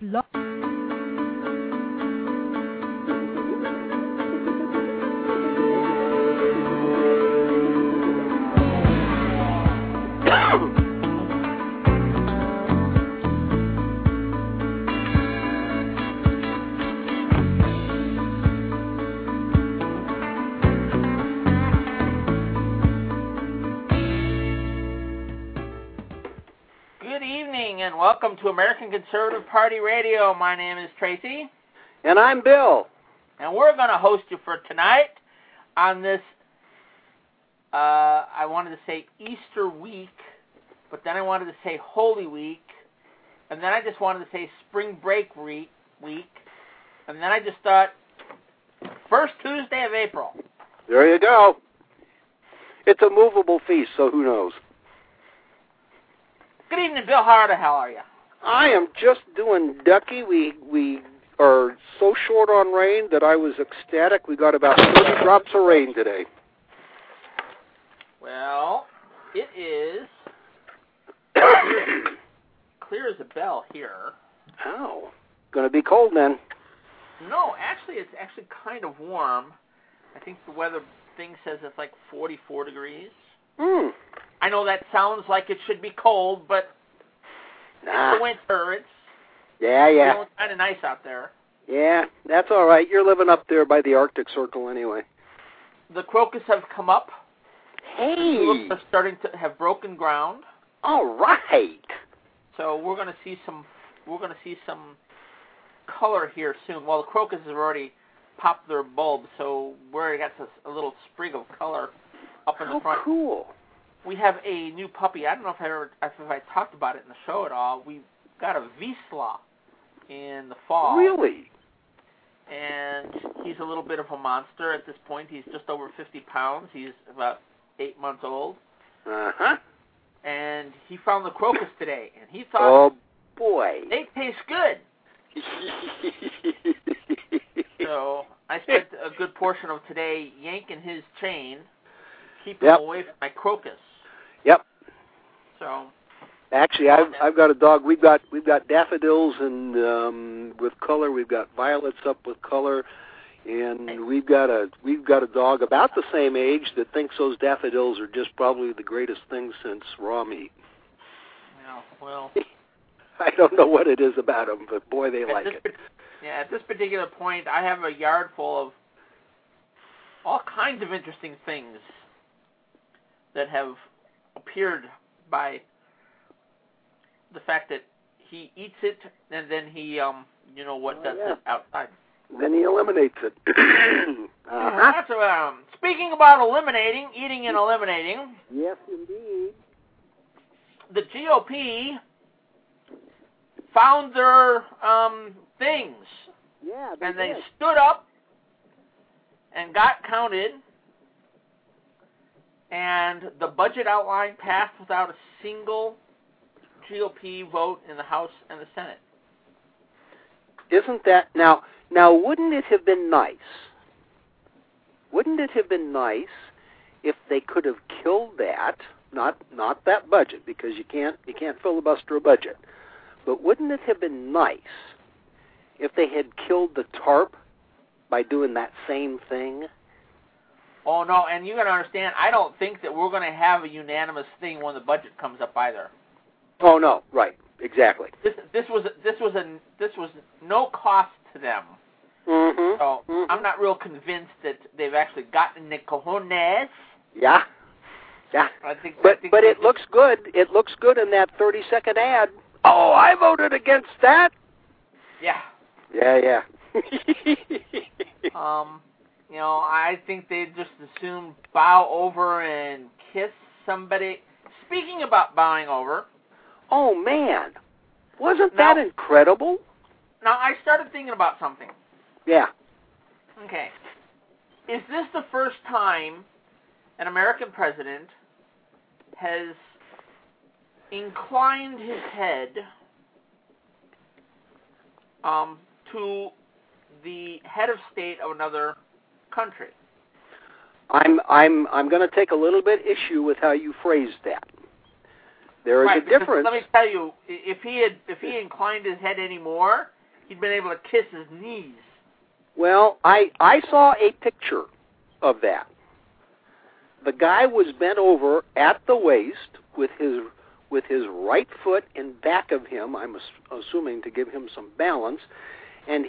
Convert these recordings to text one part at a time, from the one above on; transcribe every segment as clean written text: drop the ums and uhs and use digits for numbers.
Blog. And welcome to American Conservative Party Radio. My name is Tracy. And I'm Bill. And we're going to host you for tonight on this, I wanted to say Easter week, but then I wanted to say Holy Week, and then I just wanted to say Spring Break week, and then I just thought first Tuesday of April. There you go. It's a movable feast, so who knows? Good evening, Bill. How the hell are you? I am just doing ducky. We are so short on rain that I was ecstatic. We got about 30 drops of rain today. Well, it is clear as a bell here. Oh, going to be cold then. No, actually, it's actually kind of warm. I think the weather thing says it's like 44 degrees. I know that sounds like it should be cold, but it's the winter. It's kind of nice out there. Yeah, that's all right. You're living up there by the Arctic Circle anyway. The crocus have come up. Hey! The tulips are starting to have broken ground. All right. So we're going to see some color here soon. Well, the crocus have already popped their bulbs, so we already got a little sprig of color up in the front. How cool. We have a new puppy. I don't know if I talked about it in the show at all. We got a Vizsla in the fall. Really? And he's a little bit of a monster at this point. He's just over 50 pounds. He's about 8 months old. Uh-huh. And he found the crocus today, and he thought, oh, boy. They taste good. So I spent a good portion of today yanking his chain, keeping him away from my crocus. Yep. So, actually, I've got a dog. We've got daffodils and with color. We've got violets up with color, and we've got a dog about the same age that thinks those daffodils are just probably the greatest thing since raw meat. Yeah, well, I don't know what it is about them, but boy, they like it. Yeah, at this particular point, I have a yard full of all kinds of interesting things that have appeared by the fact that he eats it and then he, does it outside. Then he eliminates it. Speaking about eating and eliminating. Yes, indeed. The GOP found their things. Yeah, they stood up and got counted. And the budget outline passed without a single GOP vote in the House and the Senate. Isn't that now? Wouldn't it have been nice? Wouldn't it have been nice if they could have killed that? Not that budget, because you can't filibuster a budget. But wouldn't it have been nice if they had killed the TARP by doing that same thing? Oh, no, and you got to understand, I don't think that we're going to have a unanimous thing when the budget comes up either. Oh, no, right, exactly. This was no cost to them. Mm-hmm. So I'm not real convinced that they've actually gotten the cojones. Yeah. But it looks good. It looks good in that 30-second ad. Oh, I voted against that. Yeah. Yeah. I think they just assume bow over and kiss somebody. Speaking about bowing over. Oh, man. Wasn't that incredible? Now, I started thinking about something. Yeah. Okay. Is this the first time an American president has inclined his head to the head of state of another country? I'm going to take a little bit issue with how you phrased that. There is right, a difference. Let me tell you, if he inclined his head any more, he'd been able to kiss his knees. Well, I saw a picture of that. The guy was bent over at the waist with his right foot in back of him, I'm assuming to give him some balance, and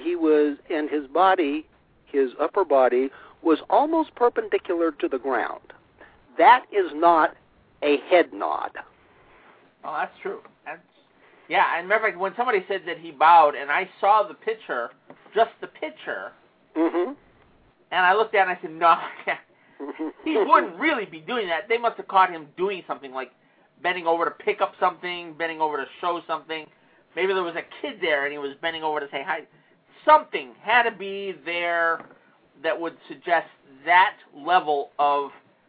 his upper body was almost perpendicular to the ground. That is not a head nod. Oh, that's true. Yeah, and remember when somebody said that he bowed, and I saw the picture, just the picture, Mm-hmm. and I looked at it and I said, no, he wouldn't really be doing that. They must have caught him doing something like bending over to pick up something, bending over to show something. Maybe there was a kid there and he was bending over to say hi. Something had to be there that would suggest that level of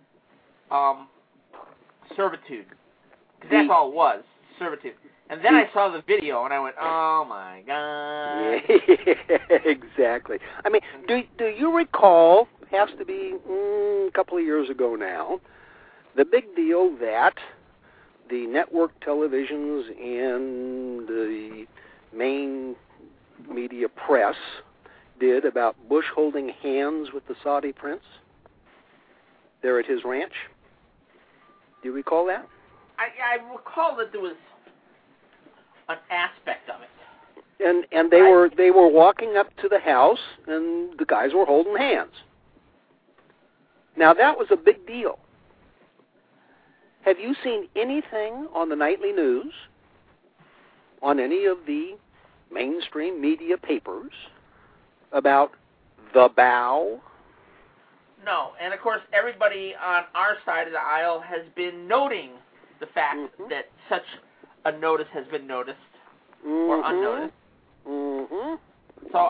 servitude. Because that's all it was, servitude. And then I saw the video and I went, oh my God. Exactly. I mean, do you recall, has to be a couple of years ago now, the big deal that the network televisions and the main media press did about Bush holding hands with the Saudi prince there at his ranch? Do you recall that? I recall that there was an aspect of it. And they were walking up to the house, and the guys were holding hands. Now, that was a big deal. Have you seen anything on the nightly news, on any of the mainstream media papers, about the bow? No, and of course, everybody on our side of the aisle has been noting the fact that such a notice has been noticed or unnoticed. Mm-hmm. So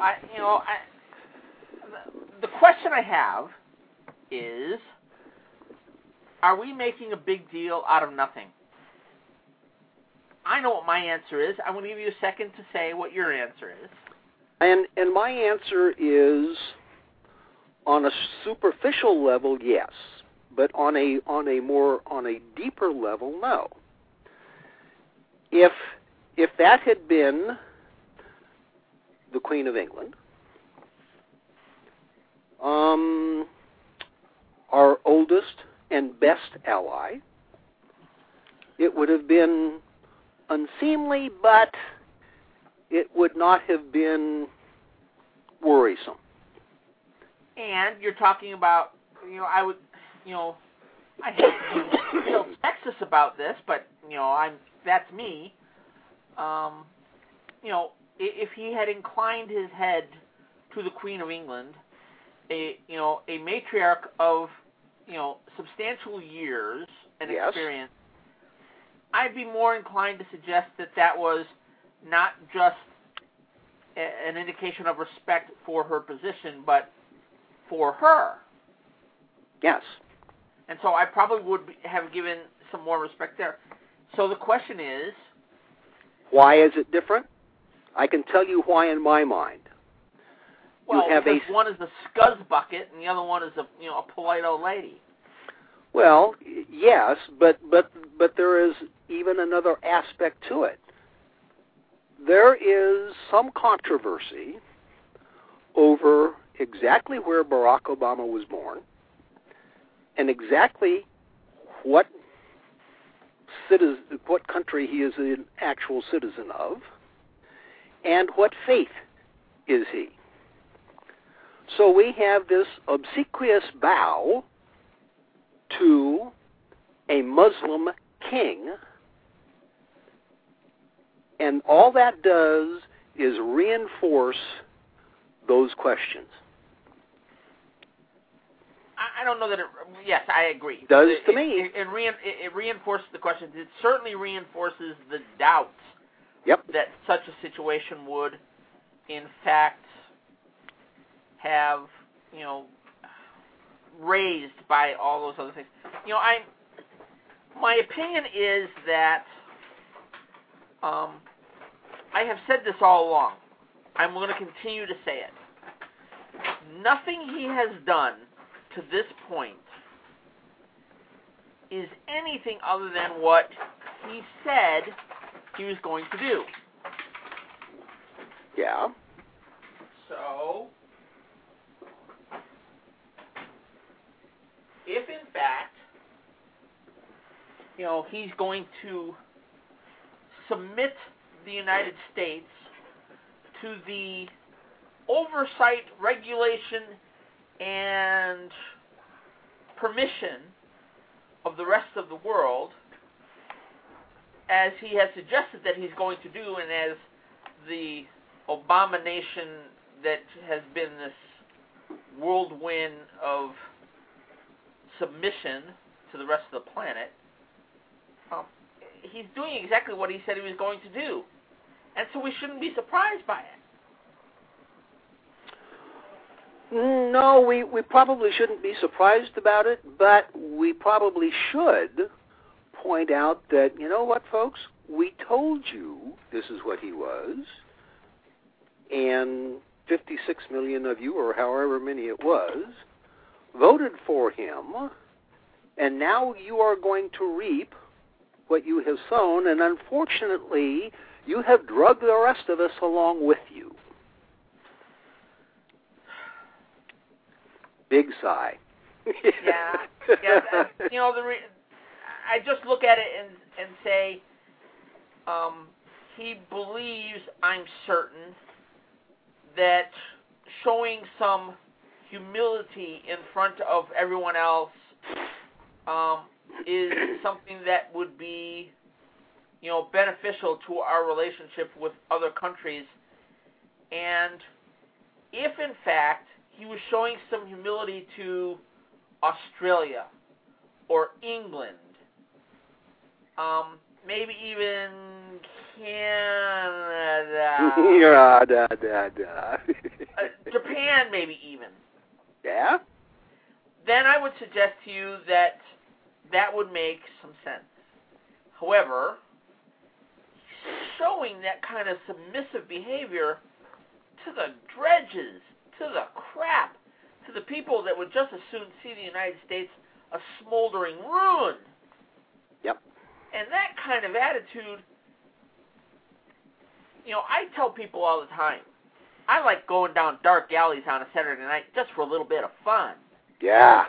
the question I have is, are we making a big deal out of nothing? I know what my answer is. I'm going to give you a second to say what your answer is. And my answer is, on a superficial level, yes, but on a deeper level, no. If that had been the Queen of England, our oldest and best ally, it would have been unseemly, but it would not have been worrisome. And you're talking about, I hate to be real sexist about this, but that's me. If he had inclined his head to the Queen of England, a matriarch of substantial years and experience, I'd be more inclined to suggest that was not just an indication of respect for her position, but for her. Yes. And so I probably would have given some more respect there. So the question is, why is it different? I can tell you why in my mind. Well, because one is a scuzz bucket and the other one is a polite old lady. Well, yes, but there is even another aspect to it. There is some controversy over exactly where Barack Obama was born and exactly what country he is an actual citizen of, and what faith is he. So we have this obsequious bow to a Muslim king, and all that does is reinforce those questions. I don't know that it... Yes, I agree. Does to me. It reinforces the questions. It certainly reinforces the doubts that such a situation would, in fact, have, raised by all those other things. My opinion is that I have said this all along. I'm going to continue to say it. Nothing he has done to this point is anything other than what he said he was going to do. Yeah. So, if in fact, he's going to submit the United States to the oversight, regulation, and permission of the rest of the world, as he has suggested that he's going to do, and as the abomination that has been this whirlwind of submission to the rest of the planet, he's doing exactly what he said he was going to do. And so we shouldn't be surprised by it. No, we probably shouldn't be surprised about it, but we probably should point out that, you know what, folks? We told you this is what he was, and 56 million of you, or however many it was, voted for him, and now you are going to reap what you have sown, and unfortunately, you have drugged the rest of us along with you. Big sigh. Yeah. I just look at it and say, he believes, I'm certain, that showing some humility in front of everyone else is something that would be, beneficial to our relationship with other countries. And if, in fact, he was showing some humility to Australia or England, maybe even Canada, Japan, maybe even. Yeah? Then I would suggest to you that that would make some sense. However, showing that kind of submissive behavior to the dredges, to the crap, to the people that would just as soon see the United States a smoldering ruin. Yep. And that kind of attitude, I tell people all the time, I like going down dark alleys on a Saturday night just for a little bit of fun. Yeah.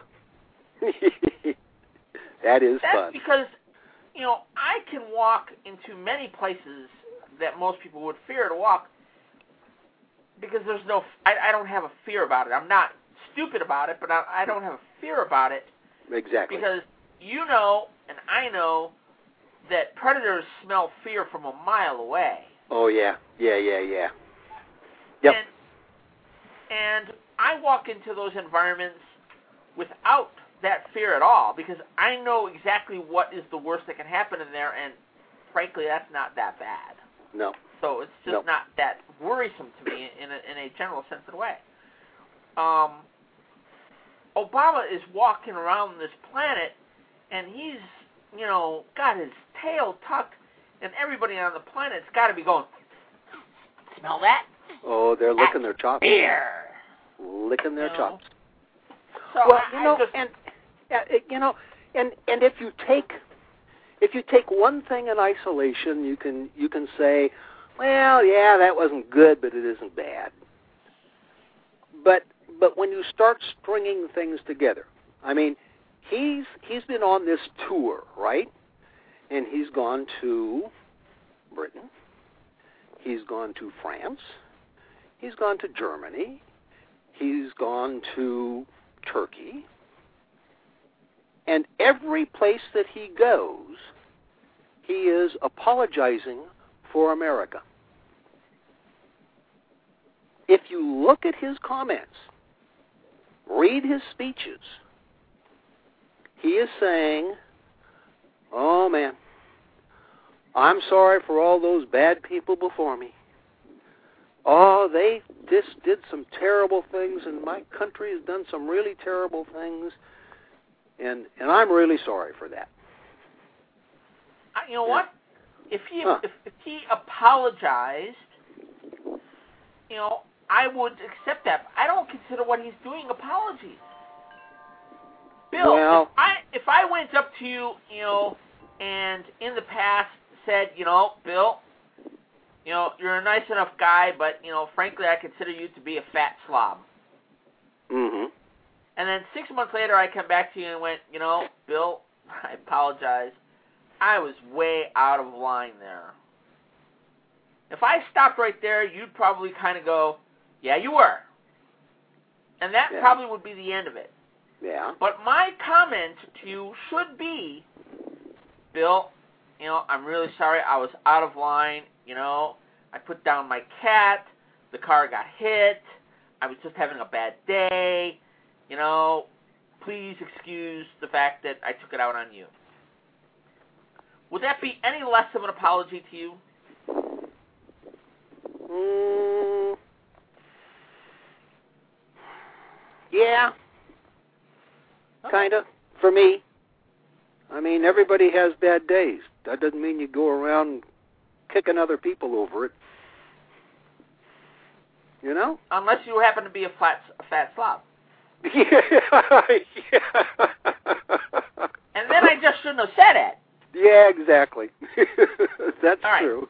That's fun. That's because, I can walk into many places that most people would fear to walk because there's I don't have a fear about it. I'm not stupid about it, but I don't have a fear about it. Exactly. Because you know, and I know, that predators smell fear from a mile away. Oh, yeah. Yeah. Yep. And I walk into those environments without that fear at all, because I know exactly what is the worst that can happen in there, and frankly, that's not that bad. No. So it's just not that worrisome to me in a general sense of the way. Obama is walking around this planet, and he's, got his tail tucked, and everybody on the planet's got to be going, smell that? Oh, they're licking their chops. Fear. Licking their chops. So well, and if you take one thing in isolation, you can say, well, yeah, that wasn't good, but it isn't bad. But when you start stringing things together, I mean, he's been on this tour, right? And he's gone to Britain, he's gone to France, he's gone to Germany, he's gone to Turkey, and every place that he goes, he is apologizing for America. If you look at his comments, read his speeches, he is saying, oh man, I'm sorry for all those bad people before me. Oh, they just did some terrible things, and my country has done some really terrible things, and I'm really sorry for that. You know what? If he apologized, I would accept that. I don't consider what he's doing apologies. Bill, well, if I went up to you, and in the past said, Bill, you're a nice enough guy, but, frankly, I consider you to be a fat slob. Mm-hmm. And then 6 months later, I come back to you and went, Bill, I apologize. I was way out of line there. If I stopped right there, you'd probably kind of go, yeah, you were. And that probably would be the end of it. Yeah. But my comment to you should be, Bill, I'm really sorry. I was out of line. I put down my cat. The car got hit. I was just having a bad day. Please excuse the fact that I took it out on you. Would that be any less of an apology to you? Yeah. Okay. Kind of. For me. I mean, everybody has bad days. That doesn't mean you go around kicking other people over it. Unless you happen to be a fat slob. Yeah. And then I just shouldn't have said it. Yeah, exactly. That's all right. True.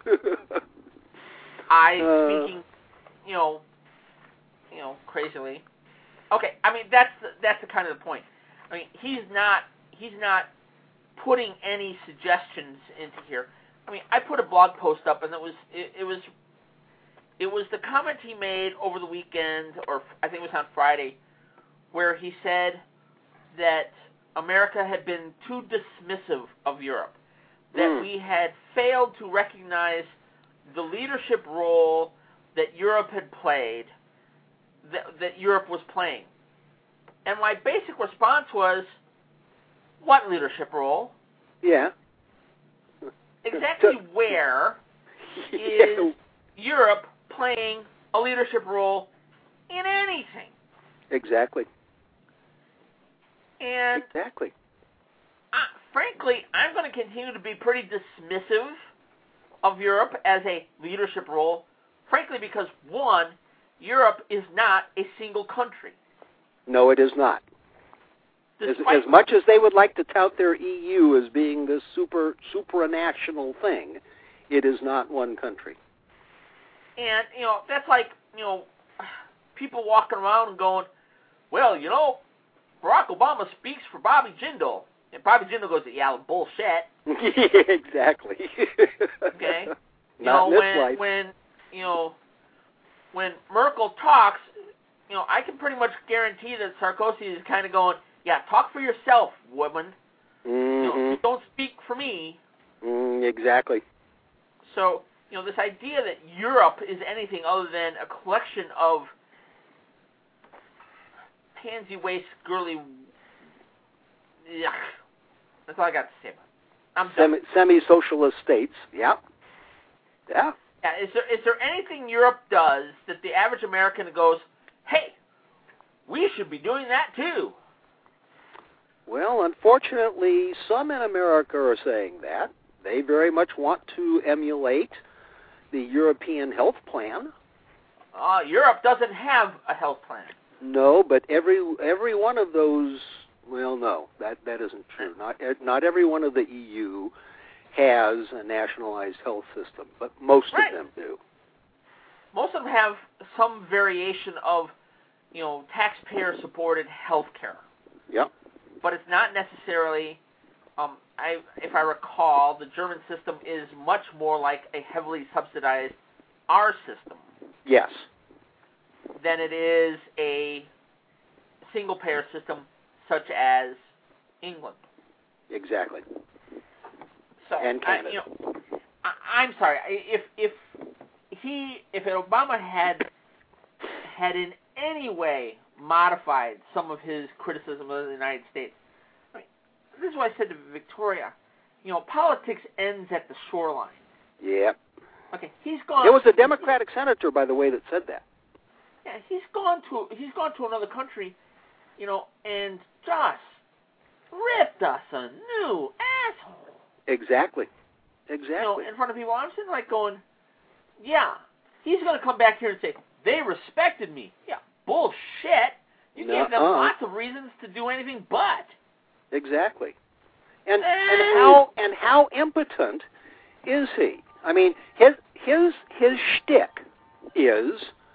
Speaking, crazily. Okay, I mean that's the kind of the point. I mean, he's not putting any suggestions into here. I mean, I put a blog post up, and it was the comment he made over the weekend, or I think it was on Friday, where he said that America had been too dismissive of Europe, that we had failed to recognize the leadership role that Europe had played, that Europe was playing. And my basic response was, what leadership role? Yeah. Exactly where is Europe playing a leadership role in anything? Exactly. And exactly. Frankly, I'm going to continue to be pretty dismissive of Europe as a leadership role, frankly because, one, Europe is not a single country. No, it is not. As much as they would like to tout their EU as being this supranational thing, it is not one country. And, that's like, people walking around and going, well, Barack Obama speaks for Bobby Jindal. And Bobby Jindal goes, yeah, bullshit. Exactly. Okay? Not in this life. When Merkel talks, I can pretty much guarantee that Sarkozy is kind of going, yeah, talk for yourself, woman. You don't speak for me. Exactly. So, this idea that Europe is anything other than a collection of pansy waist, girly... Yuck. That's all I got to say about it. I'm done. Semi-socialist states, yeah. Yeah. Yeah, is there anything Europe does that the average American goes, hey, we should be doing that too? Well, unfortunately, some in America are saying that. They very much want to emulate the European health plan. Europe doesn't have a health plan. No, but every one of those, well, no, that isn't true. Not every one of the EU has a nationalized health system, but most of them do. Most of them have some variation of, taxpayer-supported health care. Yep. But it's not necessarily, if I recall, the German system is much more like a heavily subsidized our system. Yes. Than it is a single-payer system such as England. Exactly. So, and Canada. I'm sorry. If Obama had in any way modified some of his criticism of the United States, this is what I said to Victoria. Politics ends at the shoreline. Yep. Okay, he's gone. There was a Democratic senator, by the way, that said that. Yeah, he's gone to another country, and just ripped us a new asshole. Exactly. In front of people. I'm sitting like going, yeah, he's going to come back here and say, they respected me. Yeah, bullshit. You gave them lots of reasons to do anything but. Exactly. And how impotent is he? I mean, his shtick is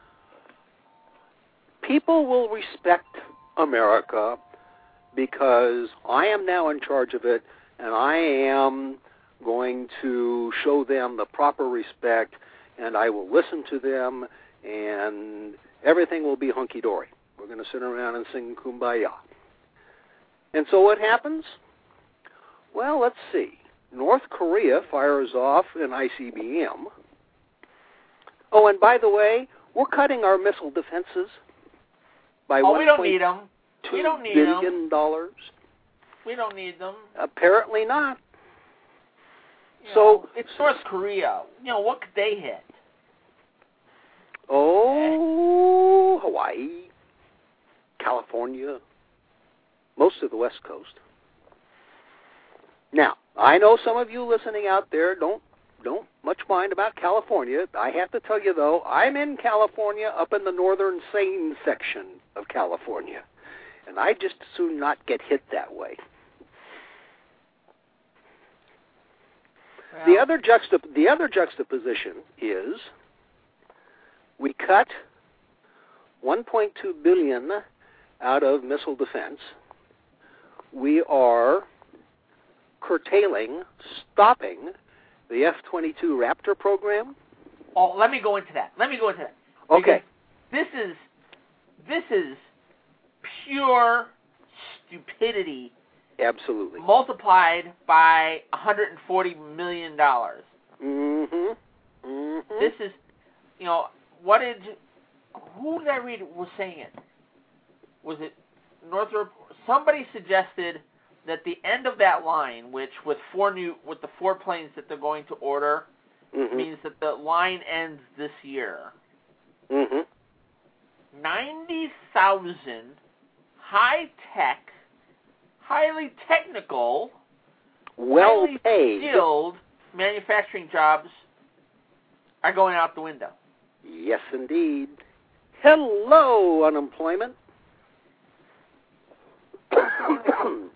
people will respect America because I am now in charge of it, and I am going to show them the proper respect, and I will listen to them, and everything will be hunky-dory. We're going to sit around and sing Kumbaya. And so what happens? Well, let's see. North Korea fires off an ICBM. Oh, and by the way, we're cutting our missile defenses by we don't need them. We don't need $1.2 billion. We don't need them. Apparently not. It's North Korea. What could they hit? Oh, Hawaii, California, most of the West Coast. Now, I know some of you listening out there don't much mind about California. I have to tell you, though, I'm in California, up in the northern sane section of California, and I'd just as soon not get hit that way. Well, the other juxtaposition is we cut $1.2 billion out of missile defense. We are stopping the F-22 Raptor program. Oh, let me go into that. Okay. This is pure stupidity. Absolutely. Multiplied by $140 million. Mm-hmm. Mm-hmm. This is, who did I read was saying it? Was it Northrop? Somebody suggested that the end of that line, which with the 4 planes that they're going to order, means that the line ends this year. Mm-hmm. 90,000 high-tech, highly technical, well-paid, highly skilled manufacturing jobs are going out the window. Yes, indeed. Hello, unemployment. Come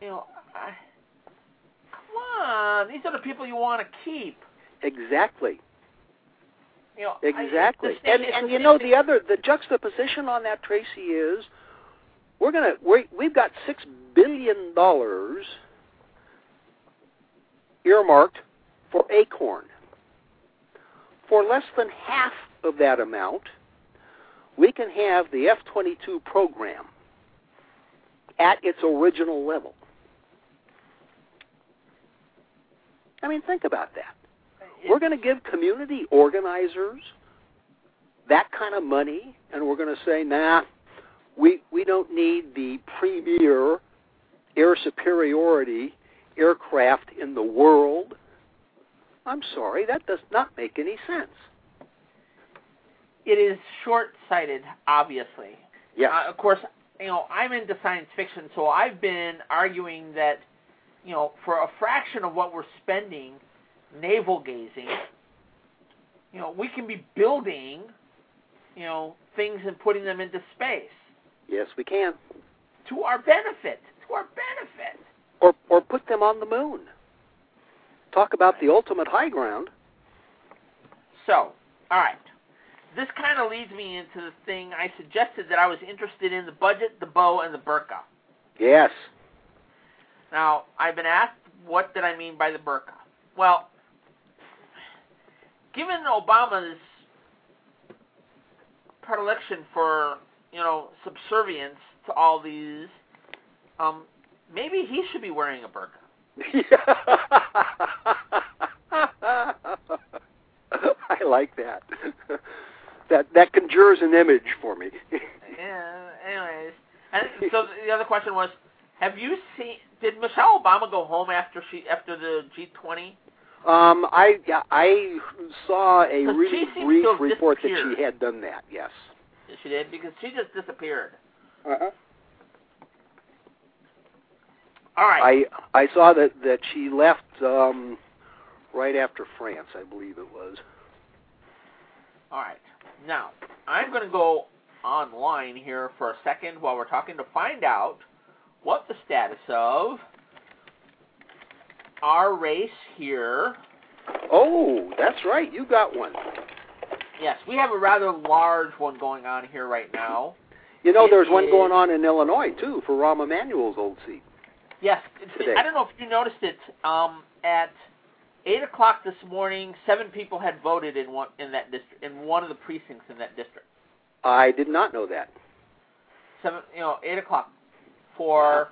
on, these are the people you want to keep. Exactly. Exactly. And the juxtaposition on that, Tracy, is we've got $6 billion earmarked for Acorn. For less than half of that amount, we can have the F-22 program at its original level. I mean, think about that. We're going to give community organizers that kind of money, and we're going to say, nah, we don't need the premier air superiority aircraft in the world. I'm sorry, that does not make any sense. It is short-sighted, obviously. Yes. Of course, I'm into science fiction, so I've been arguing that, for a fraction of what we're spending navel-gazing, we can be building, things and putting them into space. Yes, we can. To our benefit. Or put them on the moon. Talk about the ultimate high ground. So, all right. This kind of leads me into the thing I suggested that I was interested in: the budget, the bow, and the burqa. Yes. Now, I've been asked, what did I mean by the burqa? Well, given Obama's predilection for, subservience to all these, maybe he should be wearing a burqa. I like that. That conjures an image for me. Yeah. Anyways, and so the other question was, did Michelle Obama go home after the G20? I saw a really brief report that she had done that. Yes. She did, because she just disappeared. Uh-huh. All right. I saw that she left right after France, I believe it was. All right. Now, I'm going to go online here for a second while we're talking to find out what the status of our race here. Oh, that's right. You got one. Yes, we have a rather large one going on here right now. You know, there's one going on in Illinois, too, for Rahm Emanuel's old seat. Yes. Today. I don't know if you noticed it. At 8 o'clock this morning, 7 people had voted in that district, in one of the precincts in that district. I did not know that. 8 o'clock for,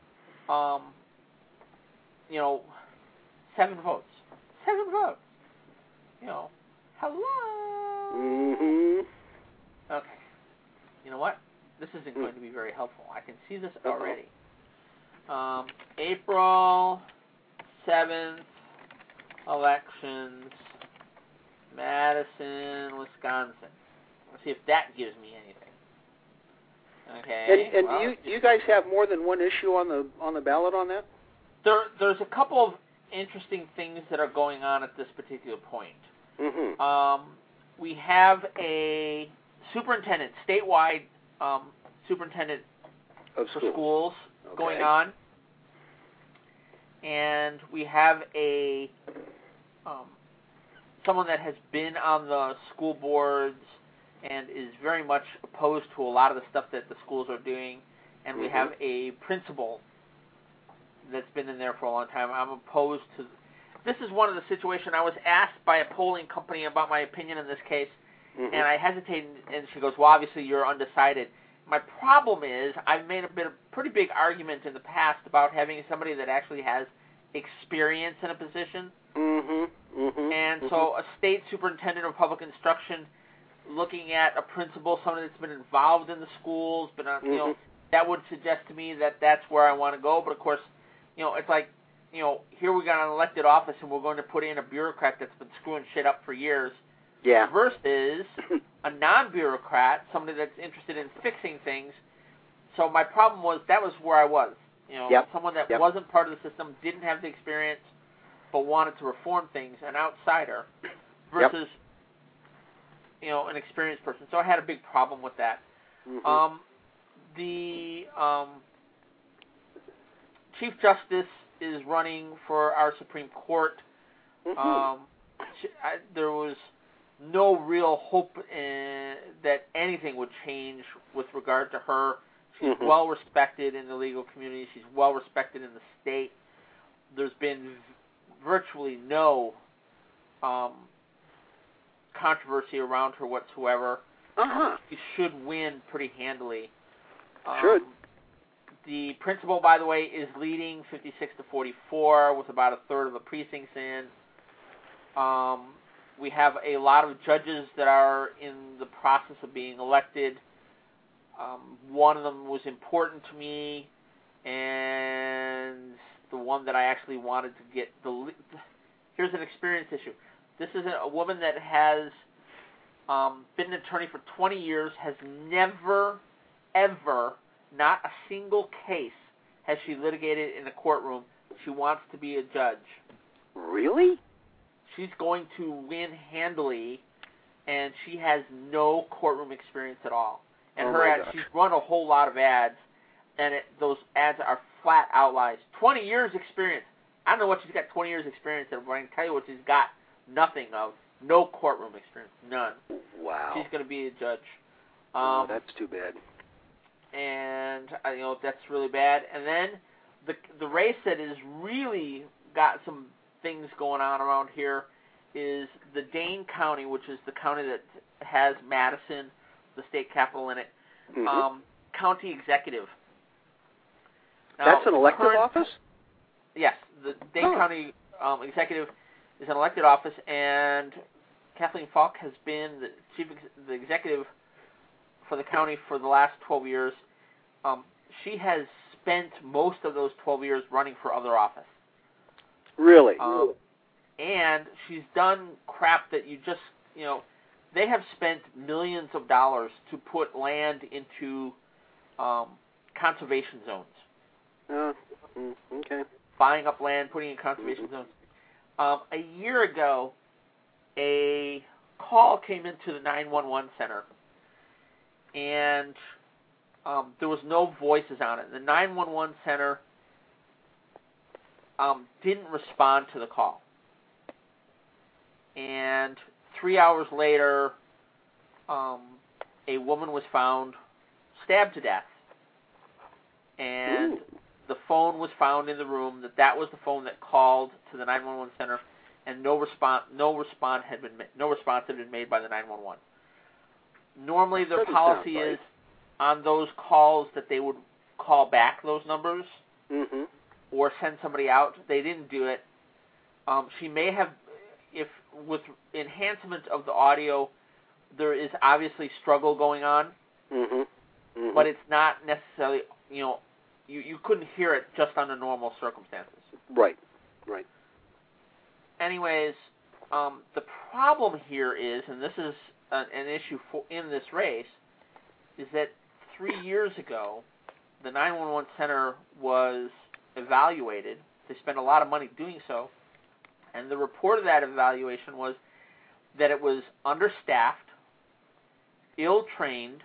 7 votes. 7 votes. Hello. Mm-hmm. Okay. You know what? This isn't going to be very helpful. I can see this already. April 7th, elections, Madison, Wisconsin. Let's see if that gives me anything. Okay. And do you guys have more than one issue on the ballot on that? There's a couple of interesting things that are going on at this particular point. Mm-hmm. We have a superintendent, statewide superintendent of for schools okay. going on, and we have a someone that has been on the school boards and is very much opposed to a lot of the stuff that the schools are doing, and we have a principal that's been in there for a long time. I'm opposed to. This is one of the situations. I was asked by a polling company about my opinion in this case, and I hesitated, and she goes, well, obviously you're undecided. My problem is I've made a pretty big argument in the past about having somebody that actually has experience in a position. And so a state superintendent of public instruction looking at a principal, someone that's been involved in the schools, but that would suggest to me that that's where I want to go. But of course, it's like, here we got an elected office and we're going to put in a bureaucrat that's been screwing shit up for years. Yeah. Versus a non-bureaucrat, somebody that's interested in fixing things. So my problem was that was where I was. Someone that wasn't part of the system, didn't have the experience, but wanted to reform things, an outsider, versus an experienced person. So I had a big problem with that. The Chief Justice is running for our Supreme Court. There was no real hope that anything would change with regard to her. She's well respected in the legal community. She's well respected in the state. There's been virtually no controversy around her whatsoever. She should win pretty handily. The principal, by the way, is leading 56-44 with about a third of the precincts in. We have a lot of judges that are in the process of being elected. One of them was important to me, and the one that I actually wanted to get here's an experience issue. This is a woman that has been an attorney for 20 years, has never, ever, not a single case has she litigated in a courtroom. She wants to be a judge. Really? She's going to win handily, and she has no courtroom experience at all. And her ads, she's run a whole lot of ads, and those ads are flat out lies. 20 years experience. I don't know what she's got 20 years experience in, but I can tell you what she's got nothing of. No courtroom experience. None. Wow. She's going to be a judge. That's too bad. And, that's really bad. And then the race that has really got some things going on around here is the Dane County, which is the county that has Madison, the state capital, in it. County executive. Now, that's an elected office? Yes. The Dane County executive is an elected office, and Kathleen Falk has been the executive for the county for the last 12 years. She has spent most of those 12 years running for other office. Really? And she's done crap that you just, they have spent millions of dollars to put land into conservation zones. Okay. Buying up land, putting in conservation zones. A year ago, a call came into the 911 center, and there was no voices on it. The 911 center didn't respond to the call. And 3 hours later, a woman was found stabbed to death. And the phone was found in the room. That was the phone that called to the 911 center, and no response had been made by the 911. Normally, their policy is on those calls that they would call back those numbers or send somebody out. They didn't do it. She may have, if with enhancement of the audio, there is obviously struggle going on, but it's not necessarily, you couldn't hear it just under normal circumstances. Right. Anyways, the problem here is, and this is an issue in this race, is that 3 years ago, the 911 center was evaluated. They spent a lot of money doing so, and the report of that evaluation was that it was understaffed, ill-trained,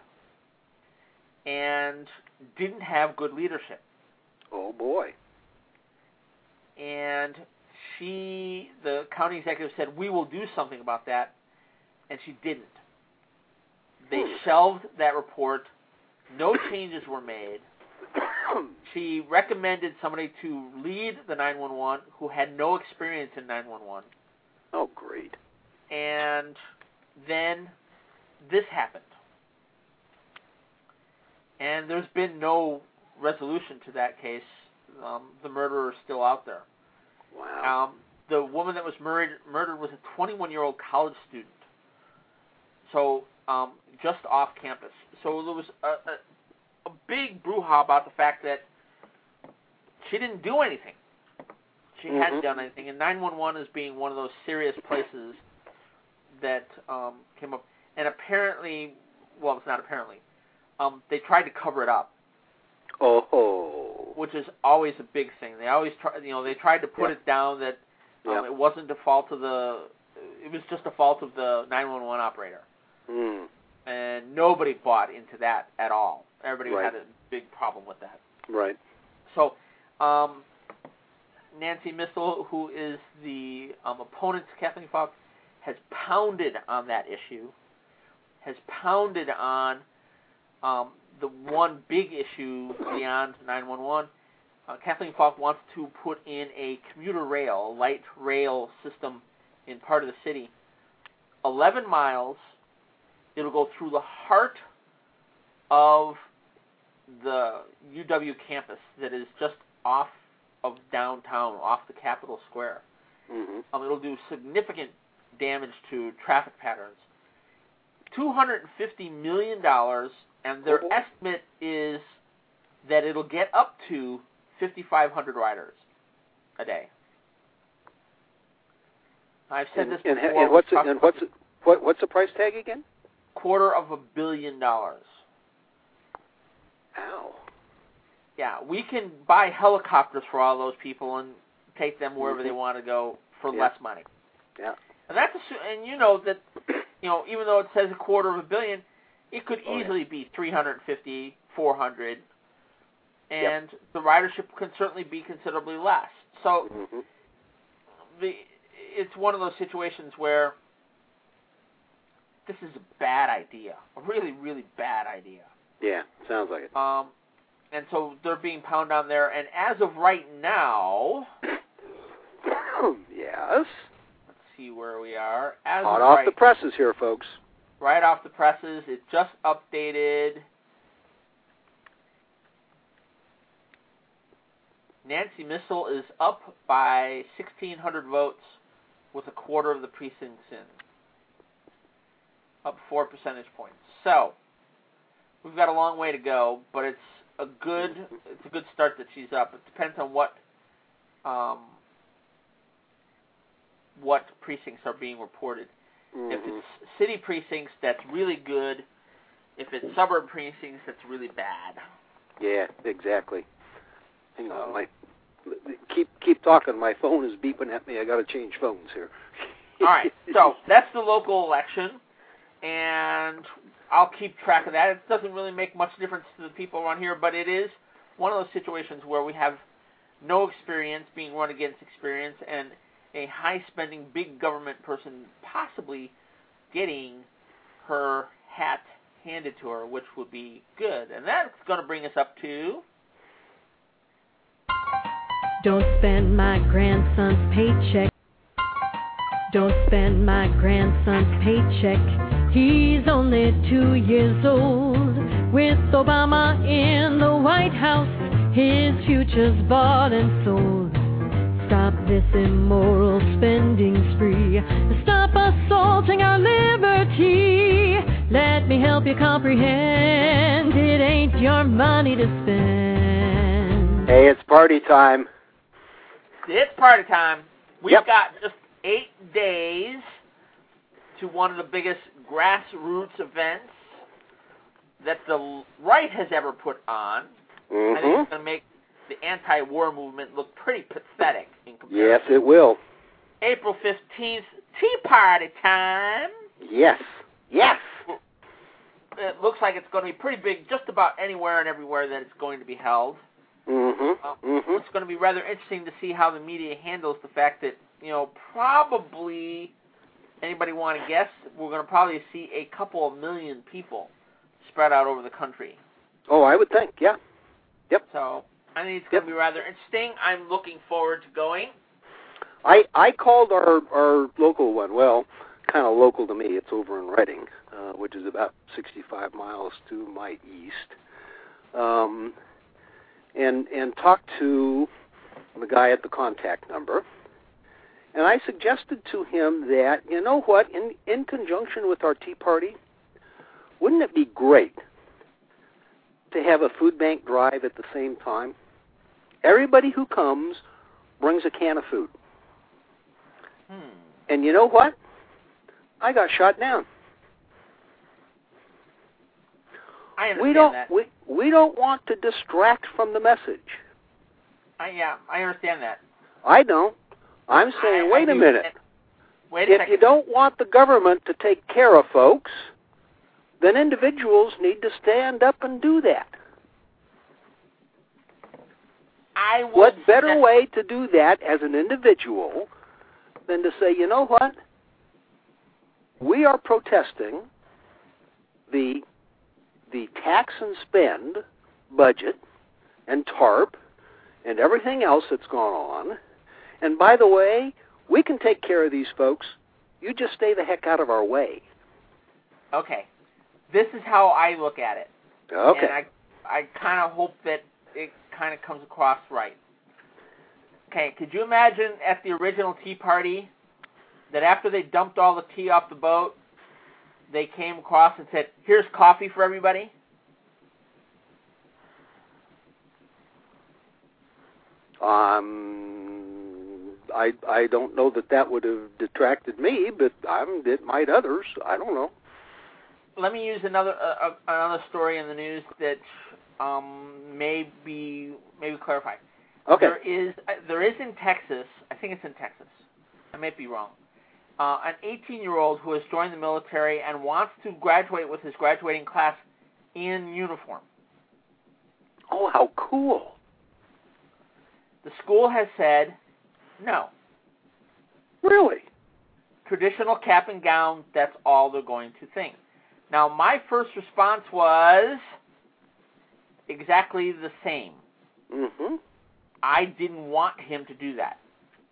and didn't have good leadership. Oh, boy. And the county executive said, we will do something about that, and she didn't. They shelved that report. No changes were made. She recommended somebody to lead the 911 who had no experience in 911. Oh, great. And then this happened. And there's been no resolution to that case. The murderer is still out there. Wow. The woman that was murdered was a 21-year-old college student. So just off campus. So there was a big brouhaha about the fact that she didn't do anything. She hadn't done anything. And 911 is being one of those serious places that came up. And apparently, well, it's not apparently, they tried to cover it up. Oh. Which is always a big thing. They always try, they tried to put it down that it wasn't a fault of it was just a fault of the 911 operator. And nobody bought into that at all. Everybody had a big problem with that. Right. So, Nancy Missel, who is the opponent to Kathleen Falk, has pounded on that issue, has pounded on the one big issue beyond 911. Kathleen Falk wants to put in a commuter rail, light rail system in part of the city. 11 miles. It'll go through the heart of the UW campus that is just off of downtown, off the Capitol Square. It'll do significant damage to traffic patterns. $250 million, and their estimate is that it'll get up to 5,500 riders a day. I've said this before. And what's the price tag again? $250 million. Ow. Yeah, we can buy helicopters for all those people and take them wherever they want to go for less money. Yeah. And that's and you know that even though it says $250 million, it could easily be 350, 400, and the ridership can certainly be considerably less. So it's one of those situations where this is a bad idea, a really, really bad idea. Yeah, sounds like it. And so they're being pounded on there, and as of right now, yes. Let's see where we are. Hot off the presses here, folks. Right off the presses. It just updated. Nancy Missel is up by 1,600 votes with a quarter of the precincts in. Up 4 percentage points. So, we've got a long way to go, but it's a good start that she's up. It depends on what precincts are being reported. If it's city precincts, that's really good. If it's suburb precincts, that's really bad. Yeah, exactly. Hang on, keep talking. My phone is beeping at me. I got to change phones here. All right, so that's the local election, and I'll keep track of that. It doesn't really make much difference to the people around here, but it is one of those situations where we have no experience being run against experience, and a high-spending, big government person possibly getting her hat handed to her, which would be good. And that's going to bring us up to... Don't spend my grandson's paycheck. Don't spend my grandson's paycheck. He's only 2 years old. With Obama in the White House, his future's bought and sold. Stop this immoral spending spree. Stop assaulting our liberty. Let me help you comprehend. It ain't your money to spend. Hey, it's party time. It's party time. We've Yep. got just 8 days to one of the biggest grassroots events that the right has ever put on. I think it's going to make the anti-war movement look pretty pathetic in comparison. Yes, it will. April 15th, Tea Party time. Yes. Yes. It looks like it's going to be pretty big just about anywhere and everywhere that it's going to be held. It's going to be rather interesting to see how the media handles the fact that, probably, anybody want to guess, we're going to probably see a couple of million people spread out over the country. Oh, I would think, yeah. Yep. So, I think it's going to be rather interesting. I'm looking forward to going. I called our local one, well, kind of local to me. It's over in Reading, which is about 65 miles to my east. And talked to the guy at the contact number. And I suggested to him that, you know what, in conjunction with our Tea Party, wouldn't it be great to have a food bank drive at the same time? Everybody who comes brings a can of food. And you know what? I got shot down. I understand that. We don't want to distract from the message. I understand that. I don't. I'm saying, wait a minute. Wait a second. If you don't want the government to take care of folks, then individuals need to stand up and do that. What better way to do that as an individual than to say, you know what? We are protesting the tax and spend budget and TARP and everything else that's gone on. And by the way, we can take care of these folks. You just stay the heck out of our way. Okay. This is how I look at it. Okay. And I kind of hope that it kind of comes across right. Okay, could you imagine at the original Tea Party that after they dumped all the tea off the boat, they came across and said, here's coffee for everybody? I don't know that would have detracted me, but it might others. I don't know. Let me use another story in the news that maybe clarify. Okay. There is in Texas, I think it's in Texas, I might be wrong, an 18-year-old who has joined the military and wants to graduate with his graduating class in uniform. Oh, how cool. The school has said no. Really? Traditional cap and gown, that's all they're going to think. Now, my first response was exactly the same. Mm-hmm. I didn't want him to do that.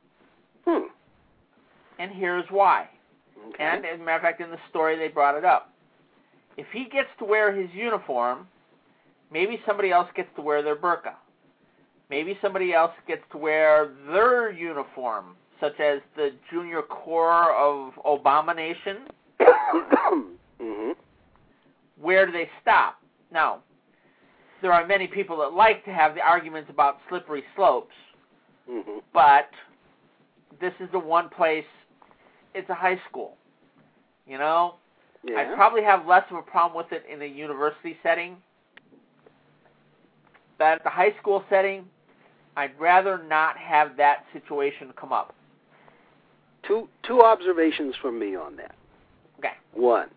And here's why. Okay. And, as a matter of fact, in the story, they brought it up. If he gets to wear his uniform, maybe somebody else gets to wear their burqa. Maybe somebody else gets to wear their uniform, such as the Junior Corps of Obama Nation. Mm-hmm. Where do they stop? Now, there are many people that like to have the arguments about slippery slopes, but this is the one place, it's a high school. Yeah. I'd probably have less of a problem with it in a university setting, but at the high school setting, I'd rather not have that situation come up. Two observations from me on that. Okay. One,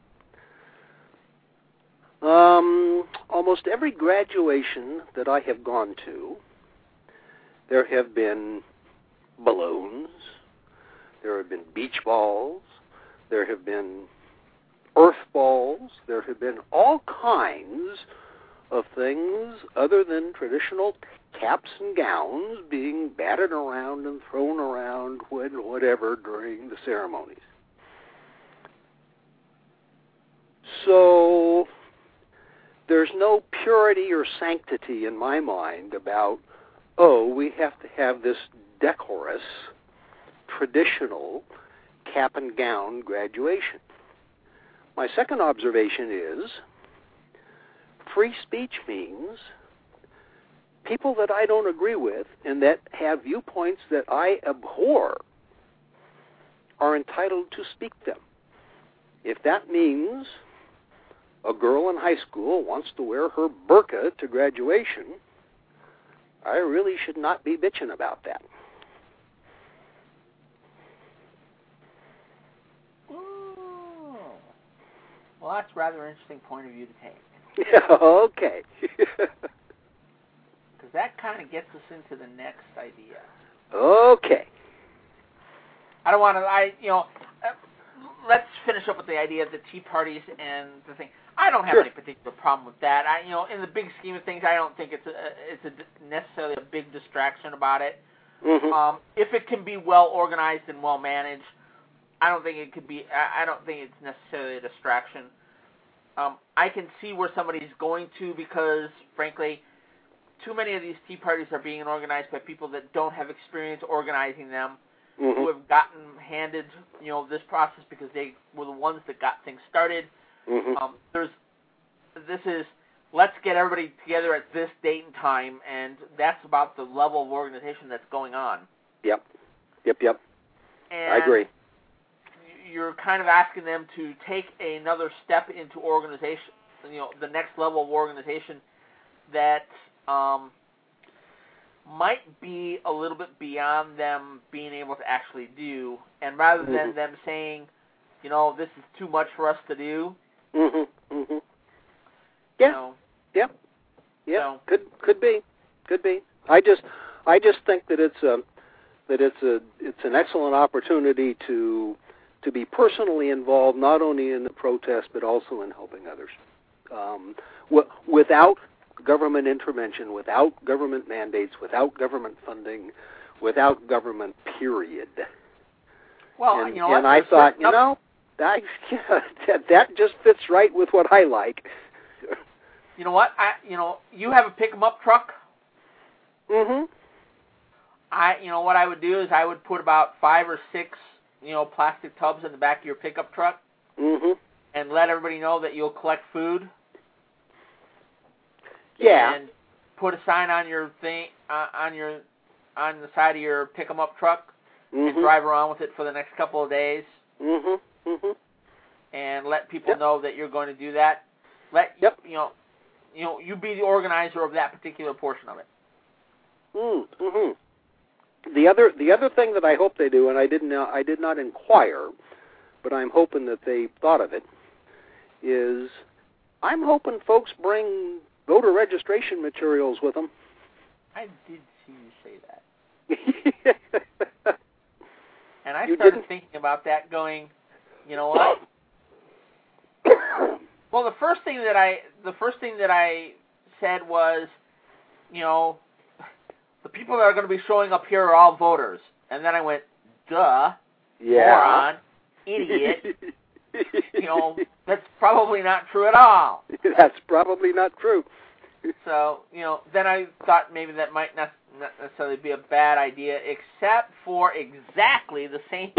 almost every graduation that I have gone to, There have been balloons. There have been beach balls. There have been earth balls. There have been all kinds of things other than traditional caps and gowns being batted around and thrown around whatever during the ceremonies. So there's no purity or sanctity in my mind about, we have to have this decorous, traditional cap and gown graduation. My second observation is free speech means people that I don't agree with and that have viewpoints that I abhor are entitled to speak them. If that means a girl in high school wants to wear her burqa to graduation, I really should not be bitching about that. Well, that's a rather interesting point of view to take. Yeah, okay. Because that kind of gets us into the next idea. Okay. I don't want to, let's finish up with the idea of the tea parties and the thing. I don't have any particular problem with that. In the big scheme of things, I don't think it's necessarily a big distraction about it. Mm-hmm. If it can be well organized and well managed, I don't think it could be. I don't think it's necessarily a distraction. I can see where somebody's going to because, frankly, too many of these tea parties are being organized by people that don't have experience organizing them, mm-hmm. who have gotten handed, this process because they were the ones that got things started. Mm-hmm. This is, let's get everybody together at this date and time, and that's about the level of organization that's going on. Yep. And I agree. You're kind of asking them to take another step into organization, the next level of organization that might be a little bit beyond them being able to actually do. And rather than mm-hmm. them saying, this is too much for us to do. Mm-hmm. Mm-hmm. Yeah. Yep. So, could be. I just think that it's an excellent opportunity to be personally involved, not only in the protest but also in helping others. Without government intervention, without government mandates, without government funding, without government, period. Well, and I thought, that just fits right with what I like. You know what? You have a pick-em-up truck. Mm-hmm. What I would do is I would put about 5 or 6, plastic tubs in the back of your pickup truck, mm-hmm. and let everybody know that you'll collect food. Yeah. And put a sign on your thing on the side of your pick-em-up truck, mm-hmm. and drive around with it for the next couple of days. Mm-hmm. Mm-hmm. And let people know that you're going to do that. You be the organizer of that particular portion of it. Mm-hmm. The other thing that I hope they do, and I did not inquire, but I'm hoping that they thought of it, is I'm hoping folks bring voter registration materials with them. I did see you say that. And And I started thinking about that going, you know what? Well, the first thing that I said was, you know, the people that are going to be showing up here are all voters. And then I went, duh, moron, idiot. You know, that's probably not true at all. That's probably not true. So, you know, then I thought maybe that might not necessarily be a bad idea, except for exactly the same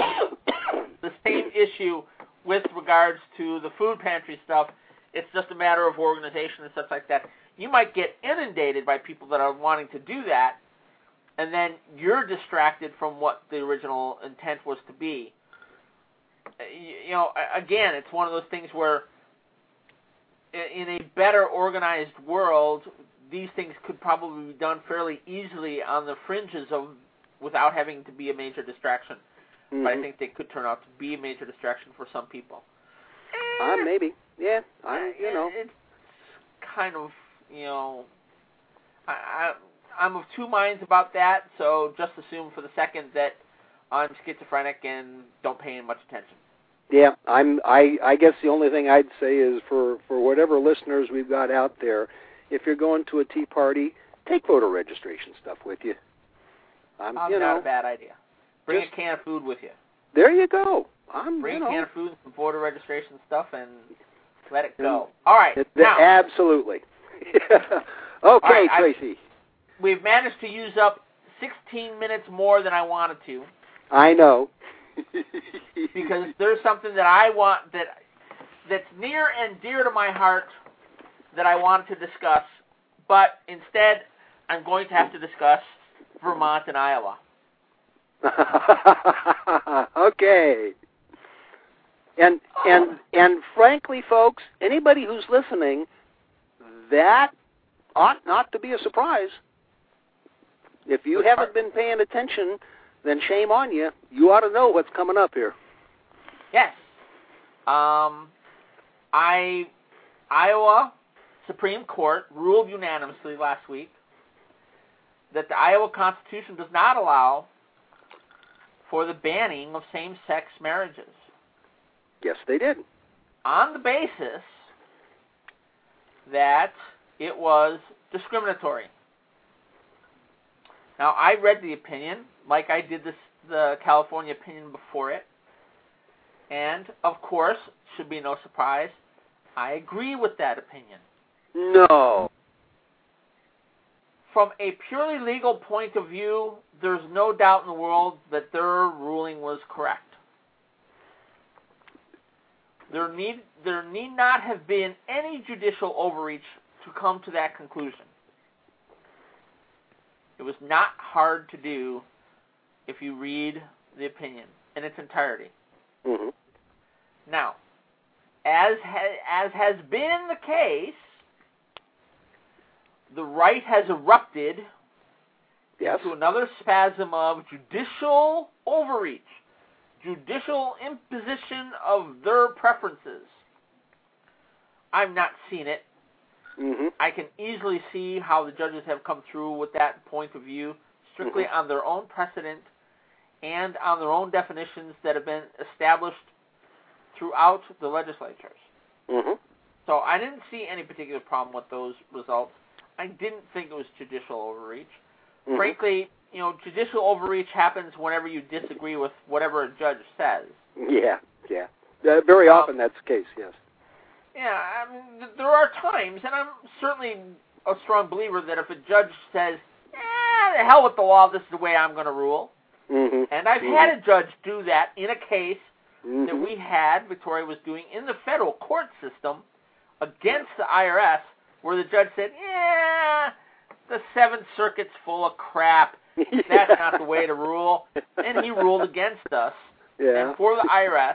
issue with regards to the food pantry stuff. It's just a matter of organization and stuff like that. You might get inundated by people that are wanting to do that, and then you're distracted from what the original intent was to be. You know, again, it's one of those things where in a better organized world, these things could probably be done fairly easily on the fringes of without having to be a major distraction. Mm-hmm. But I think they could turn out to be a major distraction for some people. Maybe. Yeah. It's kind of, you know, I'm of two minds about that, so just assume for the second that I'm schizophrenic and don't pay much attention. Yeah, I guess the only thing I'd say is for whatever listeners we've got out there, if you're going to a tea party, take voter registration stuff with you. Not a bad idea. Bring a can of food with you. There you go. Bring a can of food and some voter registration stuff and let it go. All right. Now, absolutely. Okay, right, Tracy. We've managed to use up 16 minutes more than I wanted to. I know. Because there's something that I want that's near and dear to my heart that I wanted to discuss, but instead I'm going to have to discuss Vermont and Iowa. Okay. And frankly, folks, anybody who's listening, that ought not to be a surprise. If you haven't been paying attention, then shame on you. You ought to know what's coming up here. Yes. Iowa Supreme Court ruled unanimously last week that the Iowa Constitution does not allow for the banning of same-sex marriages. Yes, they did. On the basis that it was discriminatory. Now, I read the opinion, like I did the California opinion before it, and, of course, should be no surprise, I agree with that opinion. No. From a purely legal point of view, there's no doubt in the world that their ruling was correct. There need not have been any judicial overreach to come to that conclusion. It was not hard to do if you read the opinion in its entirety. Mm-hmm. Now, as has been the case, the right has erupted into another spasm of judicial overreach, judicial imposition of their preferences. I've not seen it. Mm-hmm. I can easily see how the judges have come through with that point of view, strictly on their own precedent and on their own definitions that have been established throughout the legislatures. Mm-hmm. So I didn't see any particular problem with those results. I didn't think it was judicial overreach. Mm-hmm. Frankly, judicial overreach happens whenever you disagree with whatever a judge says. Yeah. Very often that's the case, yes. Yeah, I mean, there are times, and I'm certainly a strong believer that if a judge says, the hell with the law, this is the way I'm going to rule. Mm-hmm. And I've had a judge do that in a case that we had, Victoria was doing, in the federal court system against the IRS, where the judge said, the Seventh Circuit's full of crap. That's not the way to rule. And he ruled against us. Yeah. And for the IRS,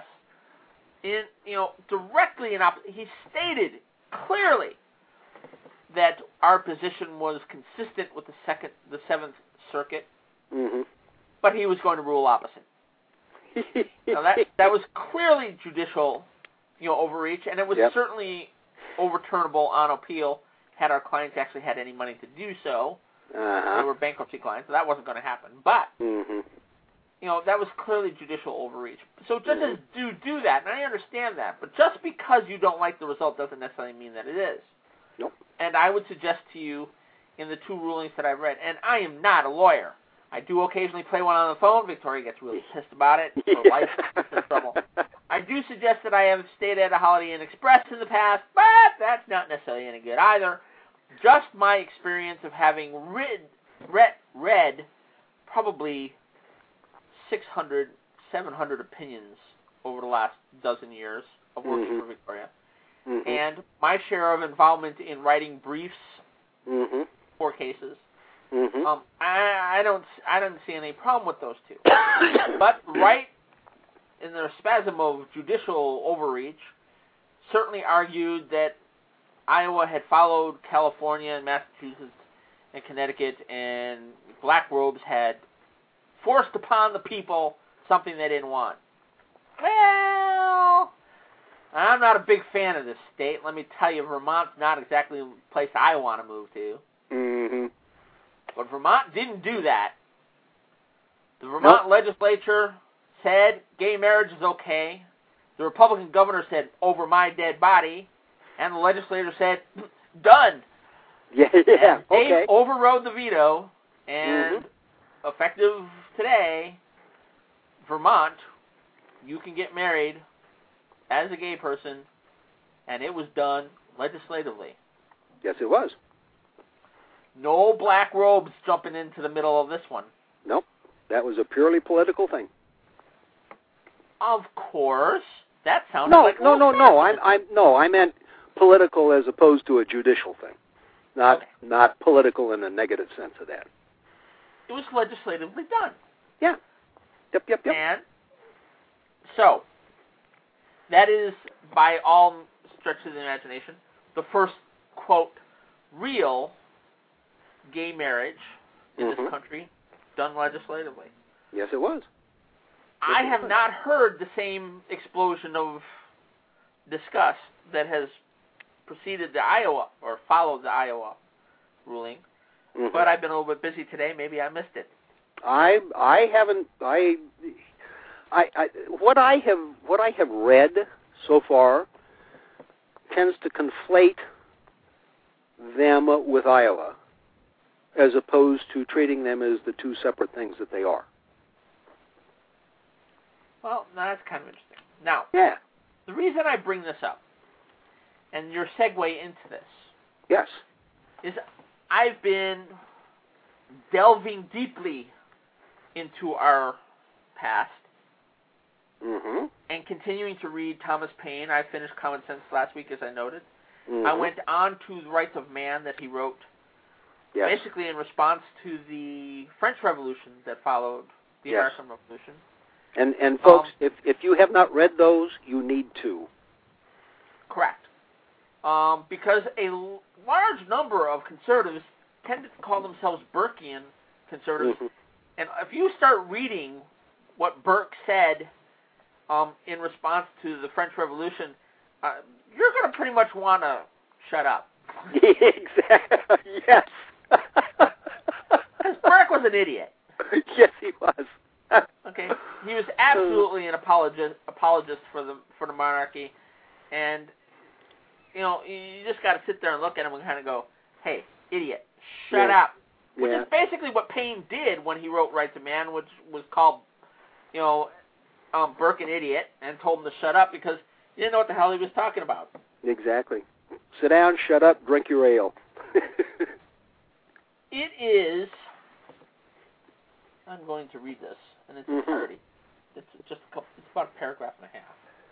directly he stated clearly that our position was consistent with the Seventh Circuit, but he was going to rule opposite. Now that was clearly judicial, overreach, and it was certainly overturnable on appeal had our clients actually had any money to do so. They were bankruptcy clients, so that wasn't going to happen. But that was clearly judicial overreach. So judges do that, and I understand that. But just because you don't like the result doesn't necessarily mean that it is. Nope. And I would suggest to you, in the two rulings that I've read, and I am not a lawyer. I do occasionally play one on the phone. Victoria gets really pissed about it. Her life is in trouble. I do suggest that I have stayed at a Holiday Inn Express in the past, but that's not necessarily any good either. Just my experience of having read probably 600, 700 opinions over the last dozen years of working for Victoria. And my share of involvement in writing briefs for cases. I don't see any problem with those two. But right in their spasm of judicial overreach, certainly argued that Iowa had followed California and Massachusetts and Connecticut, and black robes had forced upon the people something they didn't want. Well, I'm not a big fan of this state. Let me tell you, Vermont's not exactly the place I want to move to. But Vermont didn't do that. The Vermont legislature said gay marriage is okay. The Republican governor said, over my dead body. And the legislature said, done. Yeah, And okay. they overrode the veto, and effective today, Vermont, you can get married as a gay person, and it was done legislatively. Yes, it was. No black robes jumping into the middle of this one. Nope. That was a purely political thing. Of course. That sounds No, like I meant political as opposed to a judicial thing. Not political in a negative sense of that. It was legislatively done. Yeah. Yep. And so, that is, by all stretches of the imagination, the first, quote, real gay marriage in this country done legislatively. Yes, it was. I have not heard the same explosion of disgust that has preceded the Iowa, or followed the Iowa ruling, but I've been a little bit busy today. Maybe I missed it. I haven't. What I have read so far tends to conflate them with Iowa, as opposed to treating them as the two separate things that they are. Well, now that's kind of interesting. Now, the reason I bring this up, and your segue into this, yes, is I've been delving deeply into our past and continuing to read Thomas Paine. I finished Common Sense last week, as I noted. I went on to The Rights of Man that he wrote, basically in response to the French Revolution that followed the American Revolution. And folks, if you have not read those, you need to. Correct. Because a large number of conservatives tend to call themselves Burkean conservatives. And if you start reading what Burke said in response to the French Revolution, you're going to pretty much want to shut up. Exactly. Yes. Because Burke was an idiot. Yes, he was. Okay, he was absolutely an apologist for the monarchy, and you just got to sit there and look at him and kind of go, "Hey, idiot, shut up." Which is basically what Paine did when he wrote Rights of Man, which was called, Burke an idiot, and told him to shut up because he didn't know what the hell he was talking about. Exactly. Sit down, shut up, drink your ale. It is. I'm going to read this in its entirety. It's just it's about a paragraph and a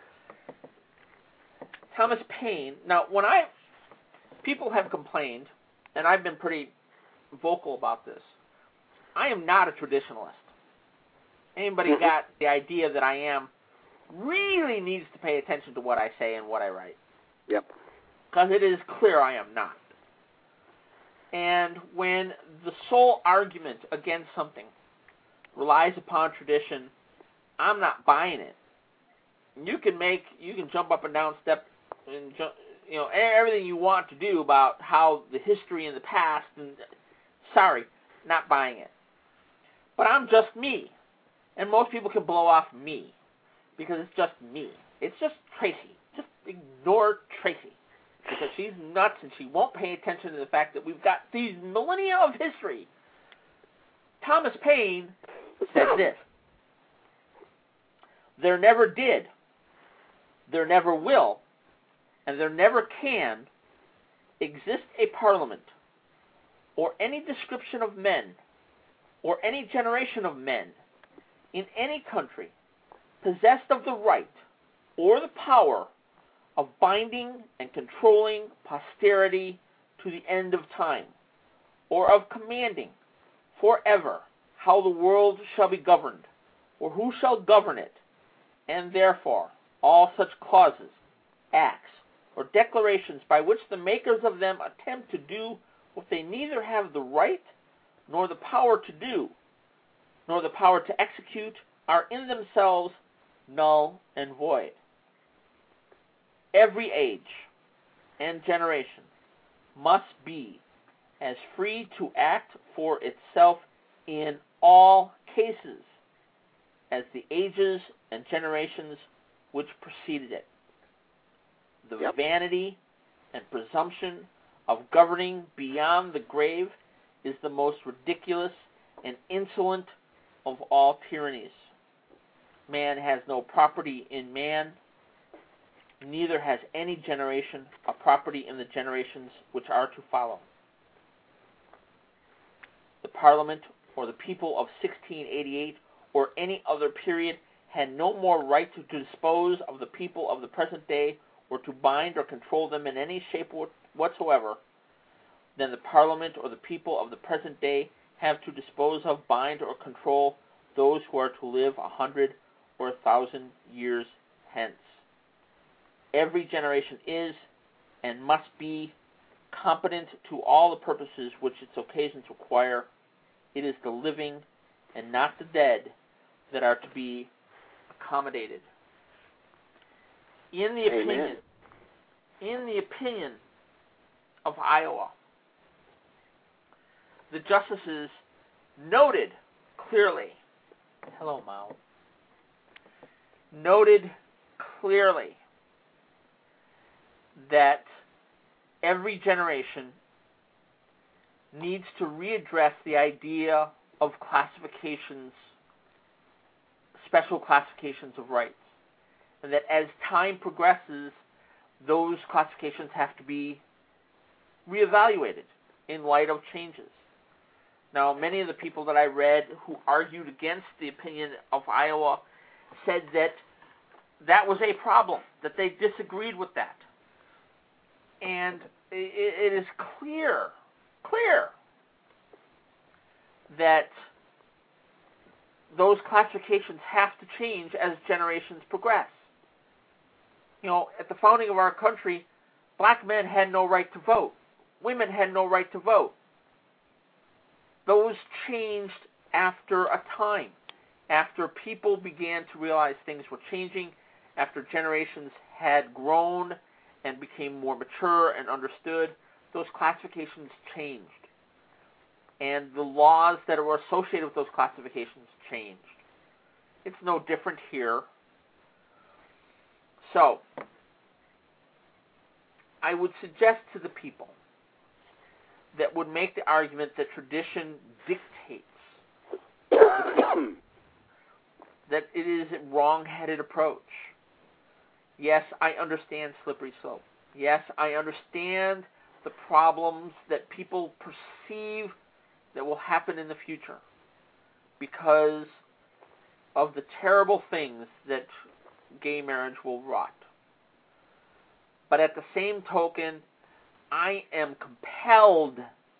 half. Thomas Paine. Now, people have complained, and I've been pretty vocal about this. I am not a traditionalist. Anybody got the idea that I am really needs to pay attention to what I say and what I write. Yep. Because it is clear I am not. And when the sole argument against something relies upon tradition, I'm not buying it. You can jump up and down, step, and everything you want to do about how the history in the past, and sorry, not buying it. But I'm just me, and most people can blow off me because it's just me. It's just Tracy. Just ignore Tracy because she's nuts and she won't pay attention to the fact that we've got these millennia of history. Thomas Paine said this: there never did, there never will, and there never can exist a parliament or any description of men or any generation of men in any country possessed of the right or the power of binding and controlling posterity to the end of time, or of commanding forever how the world shall be governed, or who shall govern it, and therefore all such clauses, acts, or declarations by which the makers of them attempt to do what they neither have the right nor the power to do, nor the power to execute, are in themselves null and void. Every age and generation must be as free to act for itself in all cases as the ages and generations which preceded it. The vanity and presumption of governing beyond the grave is the most ridiculous and insolent of all tyrannies. Man has no property in man, neither has any generation a property in the generations which are to follow. The Parliament or the people of 1688 or any other period had no more right to dispose of the people of the present day or to bind or control them in any shape whatsoever than the Parliament or the people of the present day have to dispose of, bind, or control those who are to live 100 or 1,000 years hence. Every generation is and must be competent to all the purposes which its occasions require. It is the living and not the dead that are to be accommodated. In the opinion of Iowa, the justices noted clearly, hello Mao, noted clearly that every generation needs to readdress the idea of classifications, special classifications of rights, and that as time progresses, those classifications have to be reevaluated in light of changes. Now, many of the people that I read who argued against the opinion of Iowa said that that was a problem, that they disagreed with that. And it is clear that those classifications have to change as generations progress. You know, at the founding of our country, black men had no right to vote. Women had no right to vote. Those changed after a time, after people began to realize things were changing, after generations had grown and became more mature and understood. Those classifications changed. And the laws that were associated with those classifications changed. It's no different here. So, I would suggest to the people that would make the argument that tradition dictates that it is a wrong-headed approach. Yes, I understand slippery slope. Yes, I understand the problems that people perceive that will happen in the future because of the terrible things that gay marriage will wrought. But at the same token, I am compelled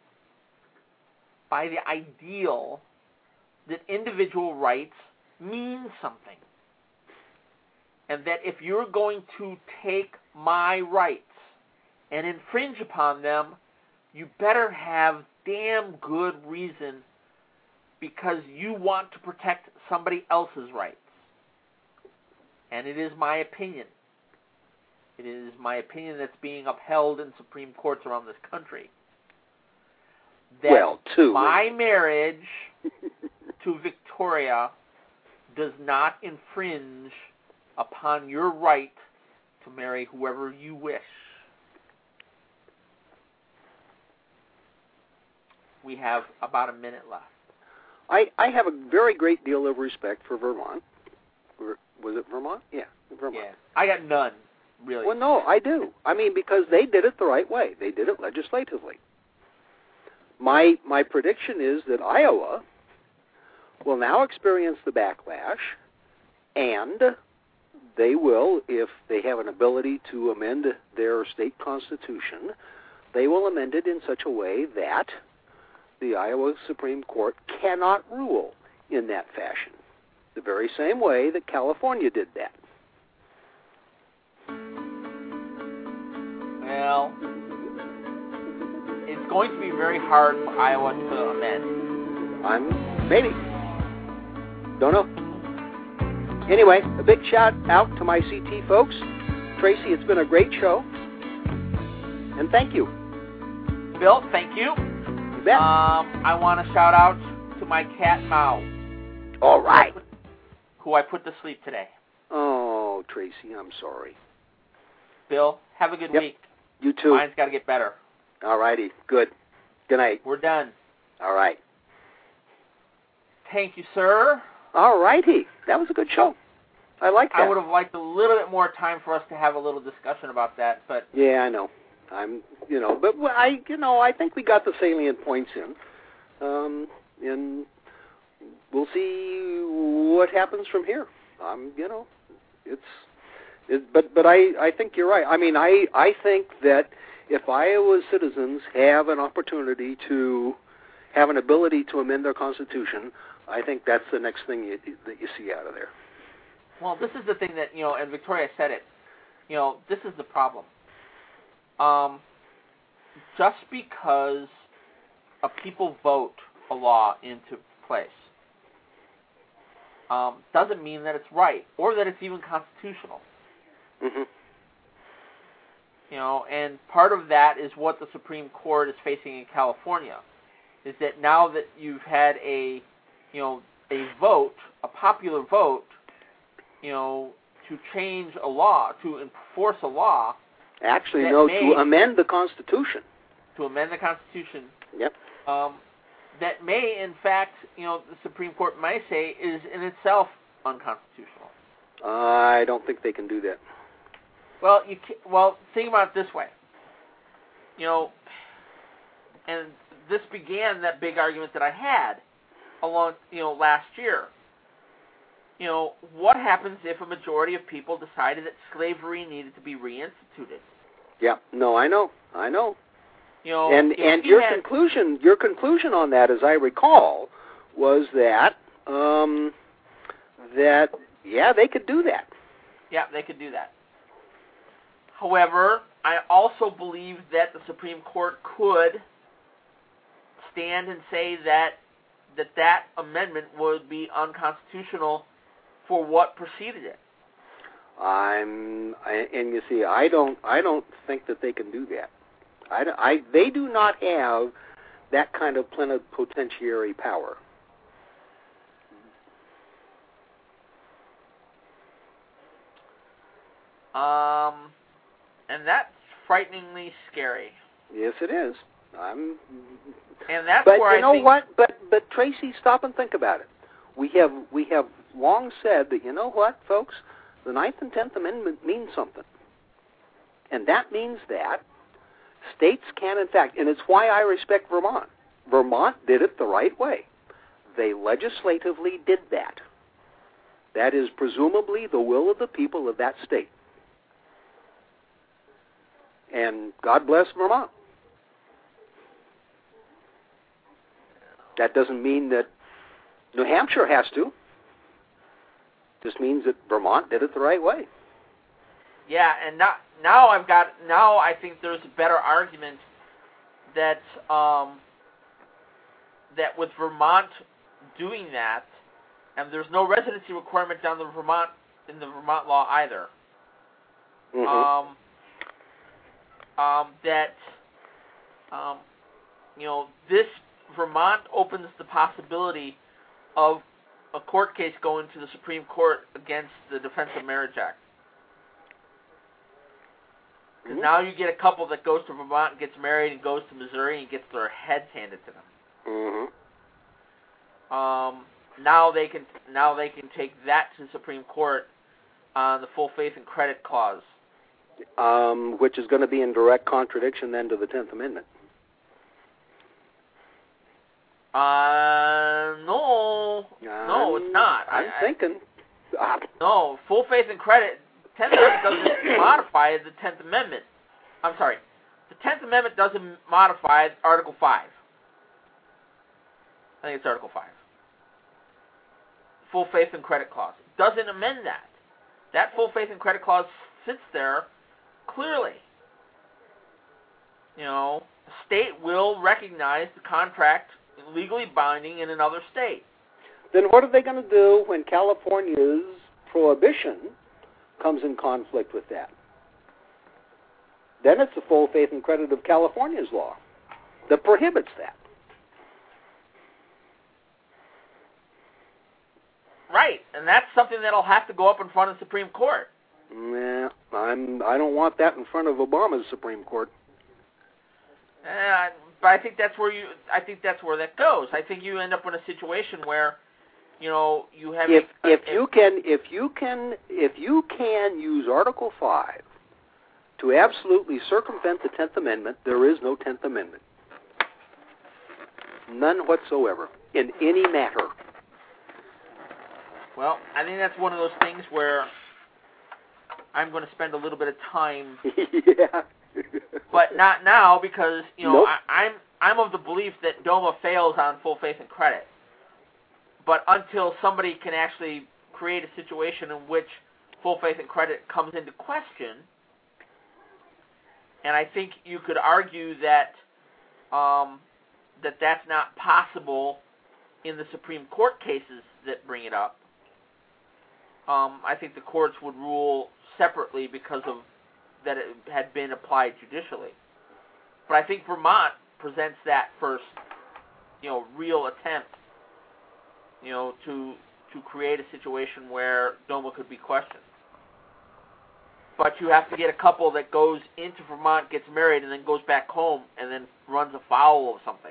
by the ideal that individual rights mean something. And that if you're going to take my rights and infringe upon them, you better have damn good reason because you want to protect somebody else's rights. And it is my opinion. It is my opinion that's being upheld in Supreme Courts around this country. That my marriage to Victoria does not infringe upon your right to marry whoever you wish. We have about a minute left. I have a very great deal of respect for Vermont. Was it Vermont? Yeah, Vermont. Yeah. I got none, really. Well, no, I do. I mean, because they did it the right way. They did it legislatively. My prediction is that Iowa will now experience the backlash, and they will, if they have an ability to amend their state constitution, they will amend it in such a way that the Iowa Supreme Court cannot rule in that fashion, the very same way that California did that. Well, it's going to be very hard for Iowa to amend. Maybe. Don't know. Anyway, a big shout out to my CT folks. Tracy, it's been a great show. And thank you. Bill, thank you. bet. I want to shout out to my cat, Mao. All right. Who I put to sleep today. Oh, Tracy, I'm sorry. Bill, have a good week. You too. Mine's got to get better. All righty. Good. Good night. We're done. All right. Thank you, sir. All righty. That was a good show. I like that. I would have liked a little bit more time for us to have a little discussion about that, but yeah, I know. But I think we got the salient points in, and we'll see what happens from here. But I think you're right. I mean, I think that if Iowa citizens have an opportunity to have an ability to amend their Constitution, I think that's the next thing that you see out of there. Well, this is the thing that, and Victoria said it, this is the problem. Just because people vote a law into place doesn't mean that it's right or that it's even constitutional. Mm-hmm. And part of that is what the Supreme Court is facing in California, is that now that you've had a vote, a popular vote, to change a law, to enforce a law. Actually, no, to amend the Constitution. To amend the Constitution. Yep. That may, in fact, the Supreme Court might say is in itself unconstitutional. I don't think they can do that. Well, think about it this way. And this began that big argument that I had along, last year. What happens if a majority of people decided that slavery needed to be reinstituted? Yeah, no, I know. And your conclusion on that, as I recall, was that they could do that. Yeah, they could do that. However, I also believe that the Supreme Court could stand and say that amendment would be unconstitutional for what preceded it. And you see, I don't think that they can do that. They do not have that kind of plenipotentiary power. And that's frighteningly scary. Yes, it is. And that's but where you know what? But Tracy, stop and think about it. We have long said that, folks, the 9th and 10th Amendment mean something. And that means that states can, in fact, and it's why I respect Vermont. Vermont did it the right way. They legislatively did that. That is presumably the will of the people of that state. And God bless Vermont. That doesn't mean that New Hampshire has to. Just means that Vermont did it the right way. Yeah, and now I think there's a better argument that that with Vermont doing that, and there's no residency requirement in the Vermont law either. Mm-hmm. This Vermont opens the possibility of a court case going to the Supreme Court against the Defense of Marriage Act. Because now you get a couple that goes to Vermont and gets married and goes to Missouri and gets their heads handed to them. Mm-hmm. Now they can take that to the Supreme Court on the full faith and credit clause. Which is going to be in direct contradiction then to the 10th Amendment. No, it's not. I'm thinking. No, full faith and credit. 10th Amendment doesn't modify the 10th Amendment. I'm sorry. The 10th Amendment doesn't modify Article 5. I think it's Article 5. Full faith and credit clause. It doesn't amend that. That full faith and credit clause sits there clearly. A state will recognize the contract legally binding in another state. Then what are they going to do when California's prohibition comes in conflict with that? Then it's the full faith and credit of California's law that prohibits that. Right, and that's something that'll have to go up in front of the Supreme Court. Nah, I don't want that in front of Obama's Supreme Court. But I think that's where that goes. I think you end up in a situation where, you have if you can use Article 5 to absolutely circumvent the 10th Amendment, there is no 10th Amendment. None whatsoever in any matter. Well, I think that's one of those things where I'm going to spend a little bit of time. Yeah. But not now, because Nope. I'm of the belief that DOMA fails on full faith and credit. But until somebody can actually create a situation in which full faith and credit comes into question, and I think you could argue that that's not possible in the Supreme Court cases that bring it up. I think the courts would rule separately because of that it had been applied judicially. But I think Vermont presents that first, real attempt, to create a situation where DOMA could be questioned. But you have to get a couple that goes into Vermont, gets married, and then goes back home, and then runs afoul of something.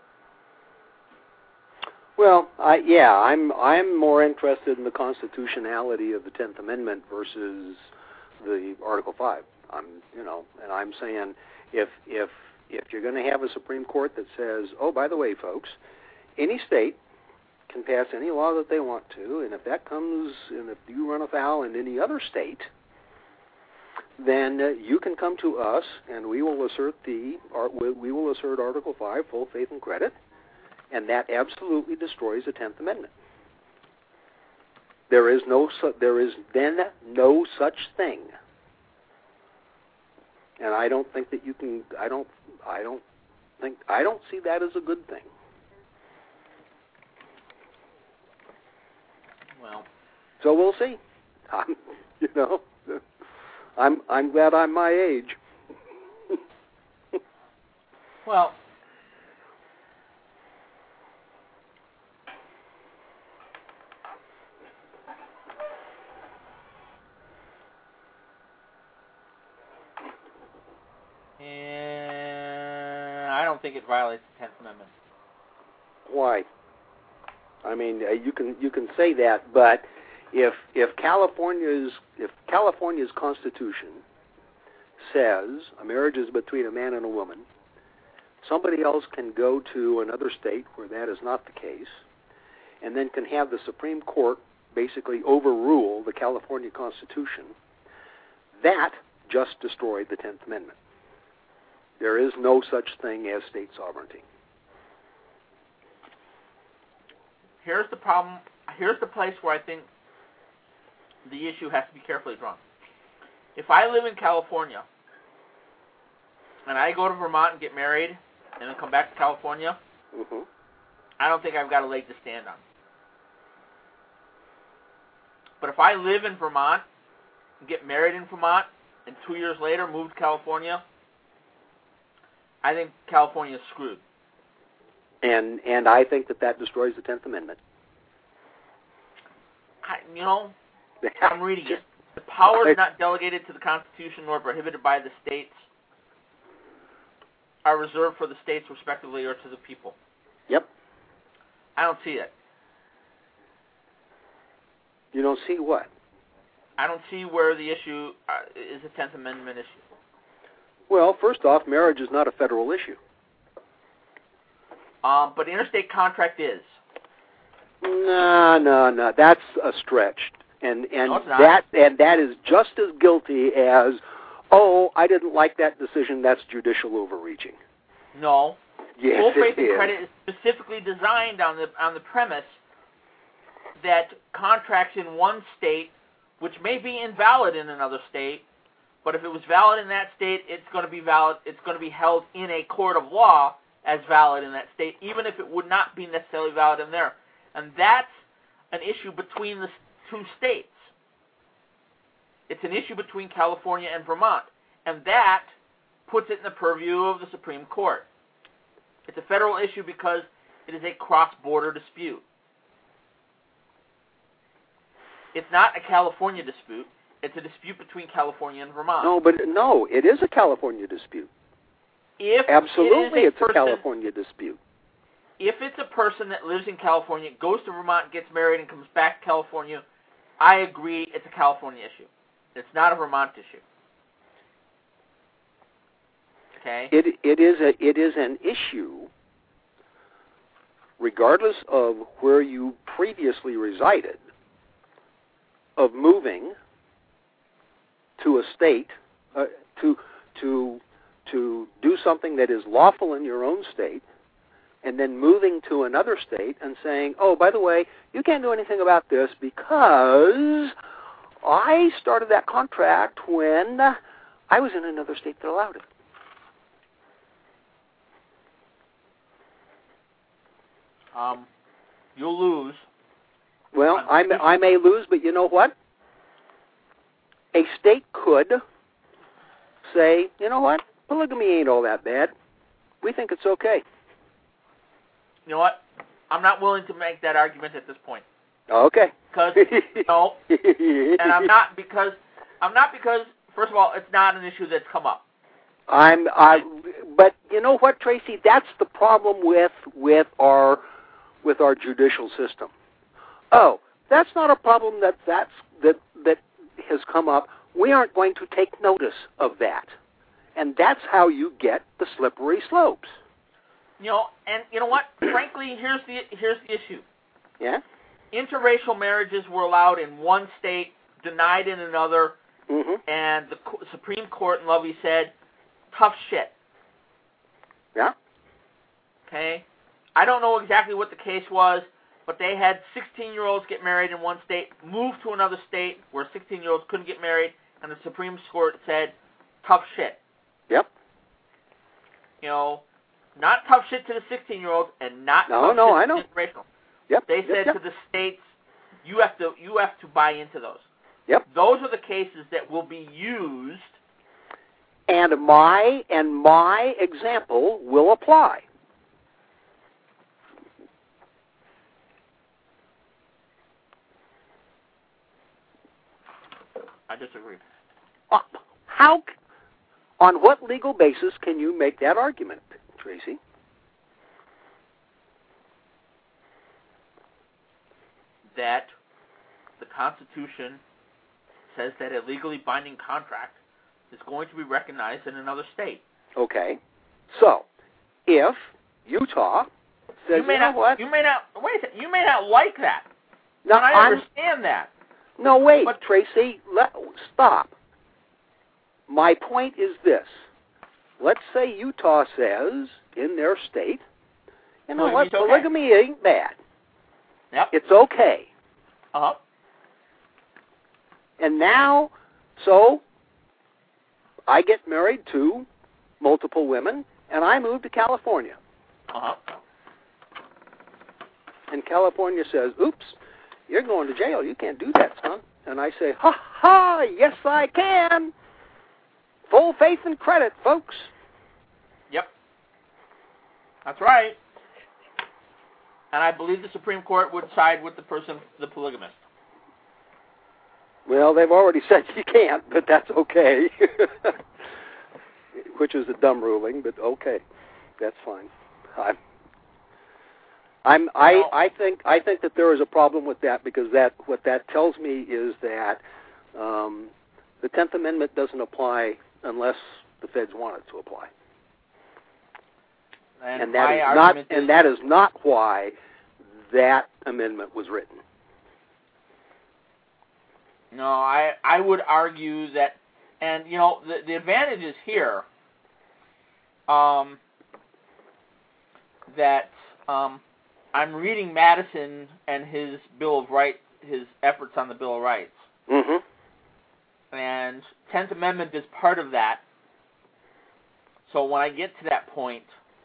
Well, I'm more interested in the constitutionality of the 10th Amendment versus the Article 5. And I'm saying if you're going to have a Supreme Court that says, oh, by the way, folks, any state can pass any law that they want to, and if you run afoul in any other state, then you can come to us, and we will assert Article 5, full faith and credit, and that absolutely destroys the 10th Amendment. There is then no such thing, and I don't think that you can. I don't see that as a good thing. Well, so we'll see. I'm glad I'm my age. well. And I don't think it violates the 10th Amendment. Why? I mean, you can say that, but if California's Constitution says a marriage is between a man and a woman, somebody else can go to another state where that is not the case, and then can have the Supreme Court basically overrule the California Constitution. That just destroyed the 10th Amendment. There is no such thing as state sovereignty. Here's the problem. Here's the place where I think the issue has to be carefully drawn. If I live in California and I go to Vermont and get married and then come back to California, mm-hmm. I don't think I've got a leg to stand on. But if I live in Vermont, get married in Vermont, and 2 years later move to California, I think California is screwed. And I think that destroys the 10th Amendment. I'm reading it. The powers not delegated to the Constitution nor prohibited by the states are reserved for the states respectively or to the people. Yep. I don't see it. You don't see what? I don't see where the issue is a 10th Amendment issue. Well, first off, marriage is not a federal issue. But interstate contract is. No. That's a stretch, and no, it's not. that is just as guilty as, oh, I didn't like that decision. That's judicial overreaching. No. Yes, Full faith it and is. credit is specifically designed on the premise that contracts in one state, which may be invalid in another state, but if it was valid in that state, it's going to be valid. It's going to be held in a court of law as valid in that state, even if it would not be necessarily valid in there. And that's an issue between the two states. It's an issue between California and Vermont, and that puts it in the purview of the Supreme Court. It's a federal issue because it is a cross-border dispute. It's not a California dispute. It's a dispute between California and Vermont. No, it is a California dispute. Absolutely, it's a California dispute. If it's a person that lives in California, goes to Vermont, gets married, and comes back to California, I agree it's a California issue. It's not a Vermont issue. Okay? It is an issue regardless of where you previously resided, of moving to a state to do something that is lawful in your own state, and then moving to another state and saying, oh, by the way, you can't do anything about this because I started that contract when I was in another state that allowed it. You'll lose. Well, I may lose, but you know what? A state could say, you know what? Polygamy ain't all that bad. We think it's okay. You know what? I'm not willing to make that argument at this point. Okay. Because and I'm not because first of all, it's not an issue that's come up. But you know what, Tracy? That's the problem with our judicial system. Oh, that's not a problem that has come up. We aren't going to take notice of that, and that's how you get the slippery slopes. And you know what? Frankly, here's the issue. Yeah. Interracial marriages were allowed in one state, denied in another, and the Supreme Court in Lovey said, tough shit. Yeah. Okay? I don't know exactly what the case was, but they had 16-year-olds get married in one state, move to another state where 16-year-olds couldn't get married, and the Supreme Court said, tough shit. Yep. Not tough shit to the 16-year-olds and not tough shit to the interracial. Yep. They said to the states, you have to buy into those. Yep. Those are the cases that will be used. And my example will apply. I disagree. On what legal basis can you make that argument, Tracy? That the Constitution says that a legally binding contract is going to be recognized in another state. Okay. So, if Utah says, you may not like that. No, I understand that. No, wait, but Tracy, stop. My point is this. Let's say Utah says in their state, you know what, polygamy ain't bad. Yep. It's okay. Uh-huh. And now, so I get married to multiple women, and I move to California. Uh-huh. And California says, oops, you're going to jail. You can't do that, son. And I say, ha, ha, yes, I can. Full faith and credit, folks. Yep. That's right. And I believe the Supreme Court would side with the polygamist. Well, they've already said you can't, but that's okay. Which is a dumb ruling, but okay. That's fine. I think that there is a problem with that because what that tells me is that the 10th Amendment doesn't apply unless the feds want it to apply. And that is not why that amendment was written. No, I would argue that, and the advantage is here that I'm reading Madison and his Bill of Rights, his efforts on the Bill of Rights. Mm-hmm. And 10th Amendment is part of that. So when I get to that point,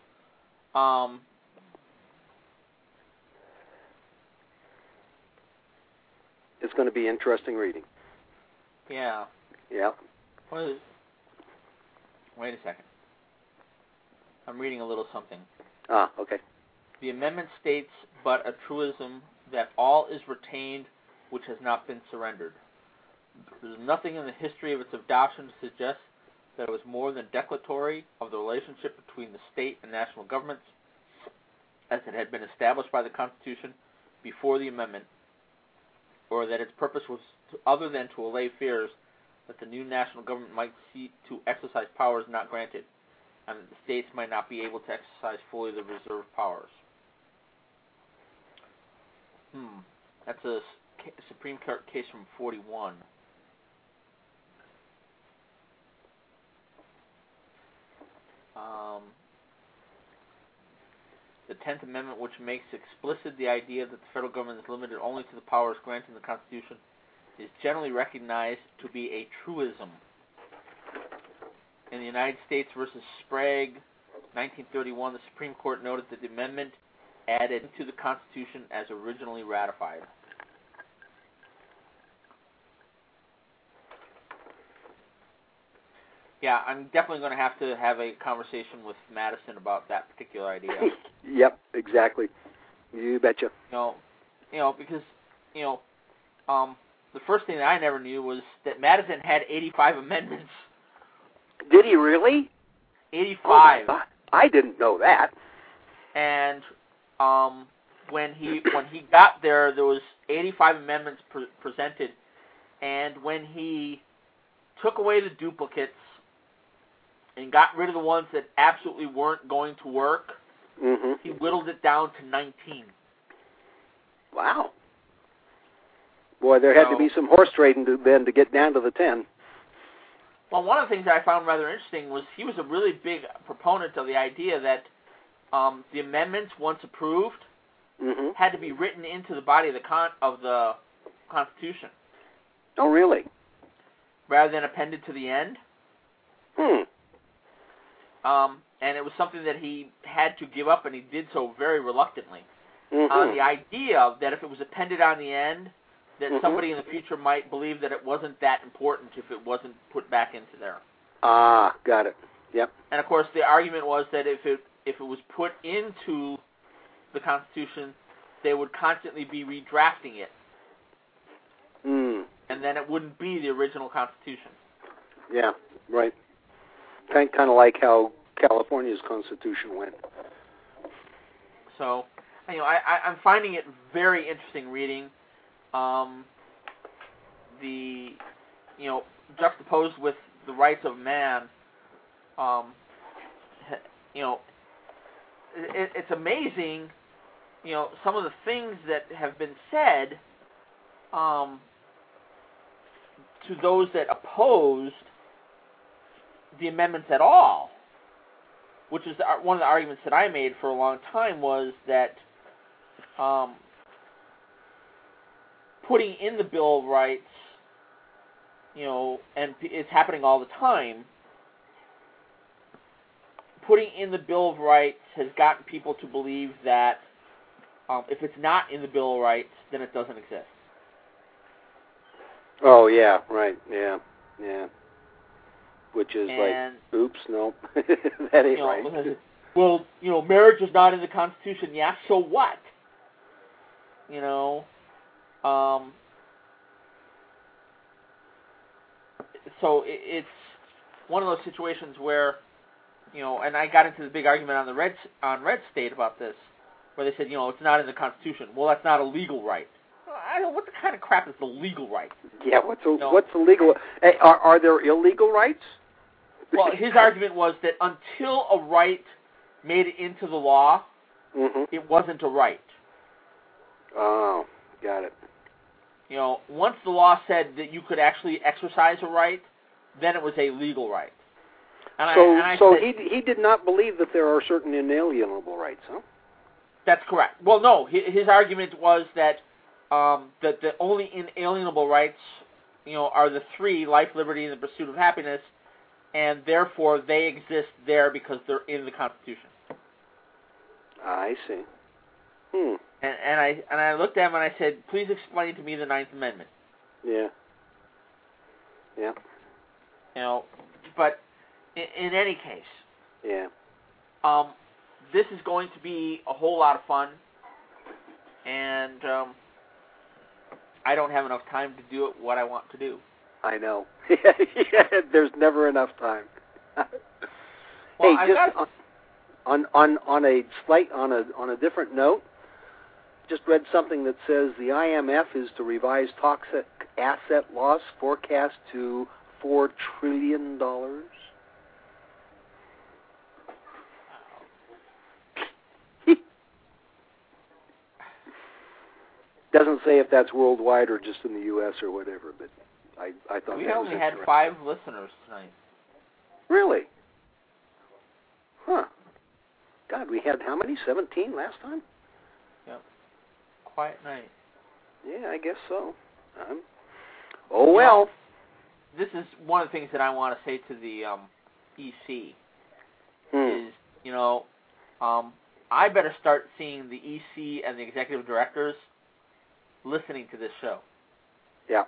it's going to be interesting reading. Yeah. Yeah. Wait a second. I'm reading a little something. Ah, okay. The amendment states but a truism that all is retained which has not been surrendered. There is nothing in the history of its adoption to suggest that it was more than declaratory of the relationship between the state and national governments as it had been established by the Constitution before the amendment, or that its purpose was other than to allay fears that the new national government might seek to exercise powers not granted, and that the states might not be able to exercise fully the reserved powers. That's a Supreme Court case from 41. The 10th Amendment, which makes explicit the idea that the federal government is limited only to the powers granted in the Constitution, is generally recognized to be a truism. In the United States versus Sprague, 1931, the Supreme Court noted that the amendment added to the Constitution as originally ratified. Yeah, I'm definitely going to have a conversation with Madison about that particular idea. Yep, exactly. You betcha. Because the first thing that I never knew was that Madison had 85 amendments. Did he really? 85. Oh, I didn't know that. And when he got there was 85 amendments presented, and when he took away the duplicates and got rid of the ones that absolutely weren't going to work, he whittled it down to 19. Wow. Boy, there had to be some horse trading then to get down to the 10. Well, one of the things that I found rather interesting was he was a really big proponent of the idea that the amendments, once approved, had to be written into the body of the Constitution. Oh, really? Rather than appended to the end. And it was something that he had to give up, and he did so very reluctantly. The idea that if it was appended on the end, that somebody in the future might believe that it wasn't that important if it wasn't put back into there. Ah, got it. Yep. And of course, the argument was that if it was put into the Constitution, they would constantly be redrafting it, and then it wouldn't be the original Constitution. Yeah, right. Kind of like how California's Constitution went. So, I'm finding it very interesting reading. Juxtaposed with the rights of man, it's amazing, some of the things that have been said to those that opposed the amendments at all, which is one of the arguments that I made for a long time, was that putting in the Bill of Rights, and it's happening all the time, putting in the Bill of Rights has gotten people to believe that if it's not in the Bill of Rights, then it doesn't exist. Oh, yeah, right, yeah. Which is oops, no, that ain't right. Well, marriage is not in the Constitution. Yeah, so what? So it's one of those situations where, and I got into the big argument on Red State about this, where they said, it's not in the Constitution. Well, that's not a legal right. What the kind of crap is the legal right? Yeah, what's the legal? Hey, are there illegal rights? Well, his argument was that until a right made it into the law, it wasn't a right. Oh, got it. Once the law said that you could actually exercise a right, then it was a legal right. So he did not believe that there are certain inalienable rights, huh? That's correct. Well, no, his argument was that that the only inalienable rights, are the three: life, liberty, and the pursuit of happiness, and therefore they exist there because they're in the Constitution. I see. And I looked at him and I said, please explain to me the Ninth Amendment. Yeah. Yeah. But in any case, yeah. This is going to be a whole lot of fun, and I don't have enough time to do it what I want to do. I know. Yeah, there's never enough time. Well, hey, just on a different note, just read something that says the IMF is to revise toxic asset loss forecast to $4 trillion. Doesn't say if that's worldwide or just in the U.S. or whatever, but I thought we that was only had interesting. 5 listeners tonight. Really? Huh. God, we had how many? 17 last time? Yep. Quiet night. Yeah, I guess so. Oh, well. This is one of the things that I want to say to the EC is, I better start seeing the EC and the executive directors listening to this show. Yeah.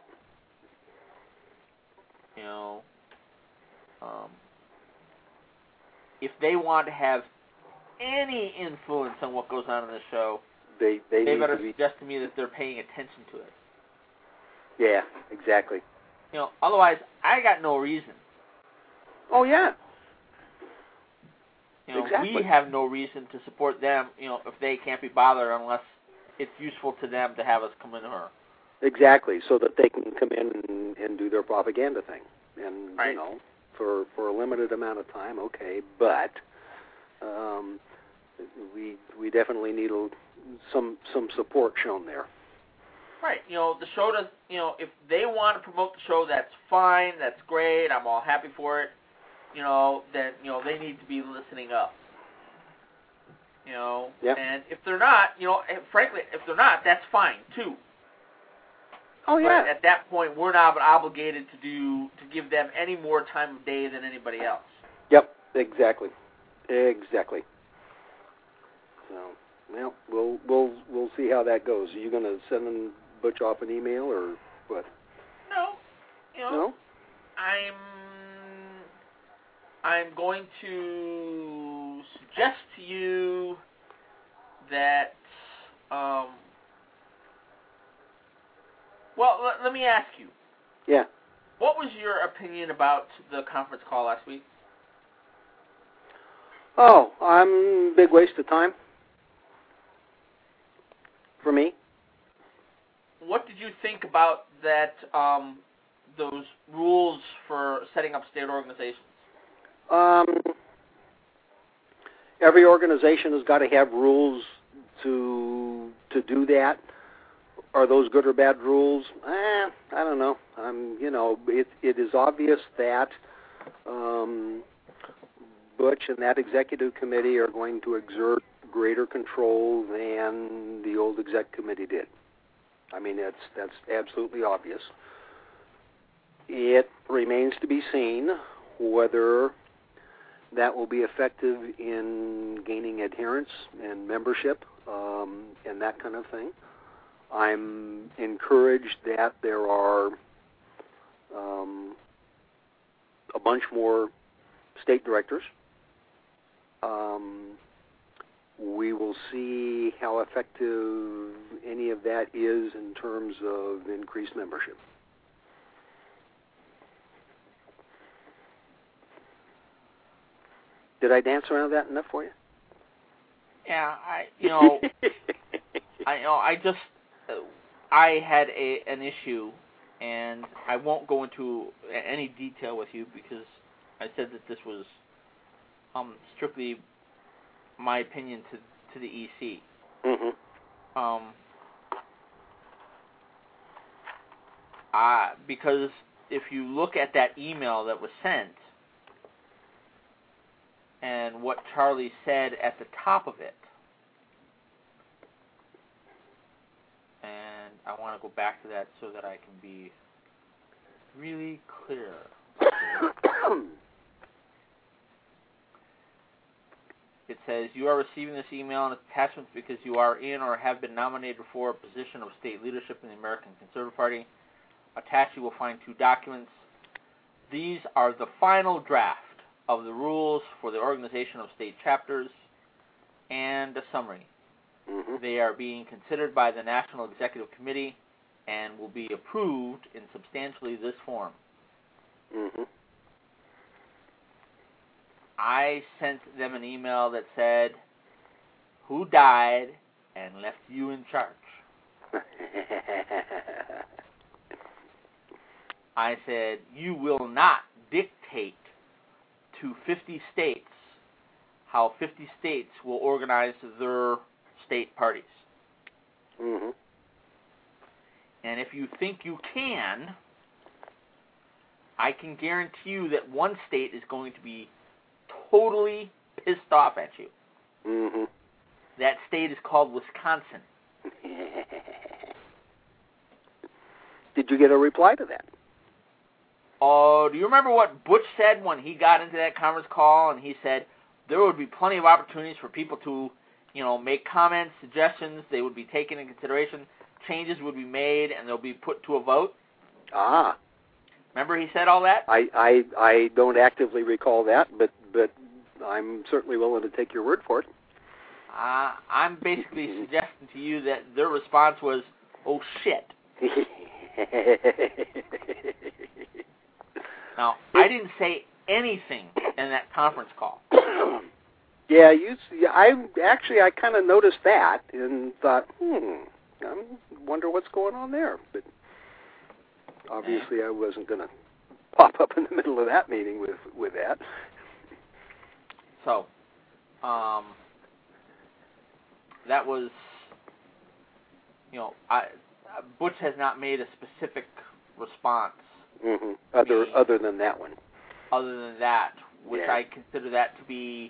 If they want to have any influence on what goes on in the show, they better suggest to me that they're paying attention to it. Yeah, exactly. Otherwise, I got no reason. Oh, yeah. Exactly. We have no reason to support them, if they can't be bothered unless it's useful to them to have us come in her. Exactly, so that they can come in and do their propaganda thing. And, right. For a limited amount of time, okay, but we definitely need some support shown there. Right. The show does, if they want to promote the show, that's fine, that's great, I'm all happy for it. Then, they need to be listening up. Yep. And if they're not, frankly, if they're not, that's fine, too. Oh, yeah. But at that point, we're not obligated to give them any more time of day than anybody else. Yep, exactly. So, well, we'll see how that goes. Are you going to send Butch off an email or what? No. No? I'm going to suggest to you that, well, let me ask you. Yeah. What was your opinion about the conference call last week? Oh, big waste of time for me. What did you think about that? Those rules for setting up state organizations? Every organization has got to have rules to do that. Are those good or bad rules? I don't know. It is obvious that Butch and that executive committee are going to exert greater control than the old exec committee did. I mean, that's absolutely obvious. It remains to be seen whether that will be effective in gaining adherence and membership and that kind of thing. I'm encouraged that there are a bunch more state directors. We will see how effective any of that is in terms of increased membership. Did I dance around that enough for you? Yeah, I had an issue, and I won't go into any detail with you because I said that this was strictly my opinion to the EC. Mm-hmm. Because if you look at that email that was sent and what Charlie said at the top of it, and I want to go back to that so that I can be really clear. It says, you are receiving this email and attachments because you are in or have been nominated for a position of state leadership in the American Conservative Party. Attached, you will find 2 documents. These are the final draft of the rules for the organization of state chapters and a summary. Mm-hmm. They are being considered by the National Executive Committee and will be approved in substantially this form. Mm-hmm. I sent them an email that said, "Who died and left you in charge?" I said, "You will not dictate to 50 states how 50 states will organize their state parties. Mm-hmm. And if you think you can, I can guarantee you that one state is going to be totally pissed off at you. Mm-hmm. That state is called Wisconsin." Did you get a reply to that? Oh, do you remember what Butch said when he got into that conference call? And he said there would be plenty of opportunities for people to, make comments, suggestions. They would be taken into consideration. Changes would be made, and they'll be put to a vote. Ah. Remember he said all that? I don't actively recall that, but I'm certainly willing to take your word for it. I'm basically suggesting to you that their response was, "Oh, shit." Now, I didn't say anything in that conference call. Yeah, I kind of noticed that and thought, I wonder what's going on there. But obviously, I wasn't going to pop up in the middle of that meeting with that. So, that was, Butch has not made a specific response. Mm-hmm. Other than that one. Other than that, which yeah. I consider that to be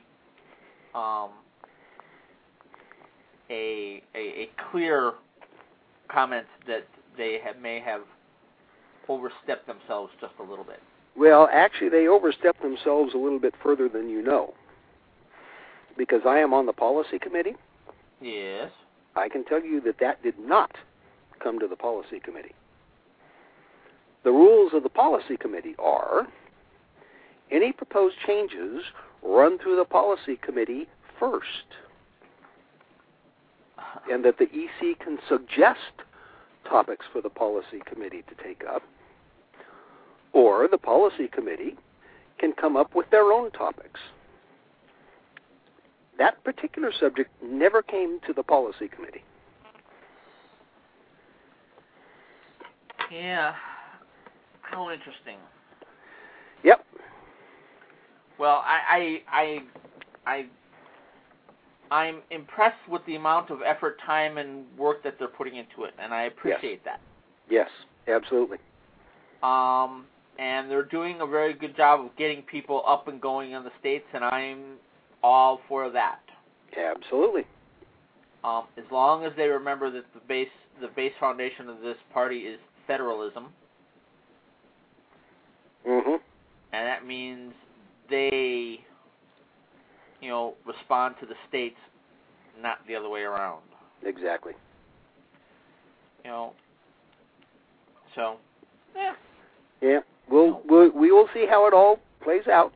a clear comment that they may have overstepped themselves just a little bit. Well, actually, they overstepped themselves a little bit further than you know. Because I am on the policy committee. Yes. I can tell you that did not come to the policy committee. The rules of the policy committee are any proposed changes run through the policy committee first, and that the EC can suggest topics for the policy committee to take up, or the policy committee can come up with their own topics. That particular subject never came to the policy committee. Yeah. How interesting. Yep. Well, I'm impressed with the amount of effort, time, and work that they're putting into it, and I appreciate that. Yes, absolutely. And they're doing a very good job of getting people up and going in the states, and I'm all for that. Absolutely. As long as they remember that the base foundation of this party is federalism. Mm-hmm. And that means they, respond to the states, not the other way around. Exactly. So, yeah. Yeah. We will see how it all plays out.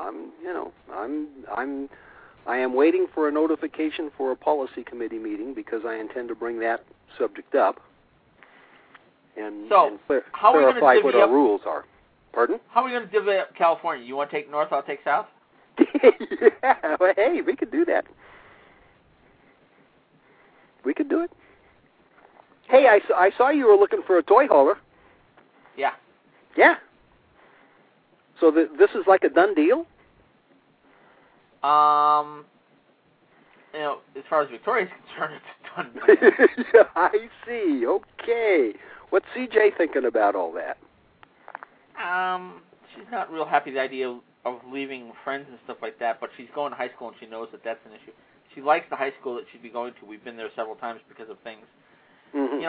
I am waiting for a notification for a policy committee meeting because I intend to bring that subject up and clarify what our rules are. Pardon? How are we going to divvy up California? You want to take north, I'll take south? Yeah, well, hey, we could do that. We could do it. Hey, I saw you were looking for a toy hauler. Yeah. Yeah. So this is like a done deal? As far as Victoria's concerned, it's a done deal. Yeah, I see. Okay. What's CJ thinking about all that? She's not real happy with the idea of leaving friends and stuff like that, but she's going to high school and she knows that that's an issue. She likes the high school that she'd be going to. We've been there several times because of things. Mm-hmm.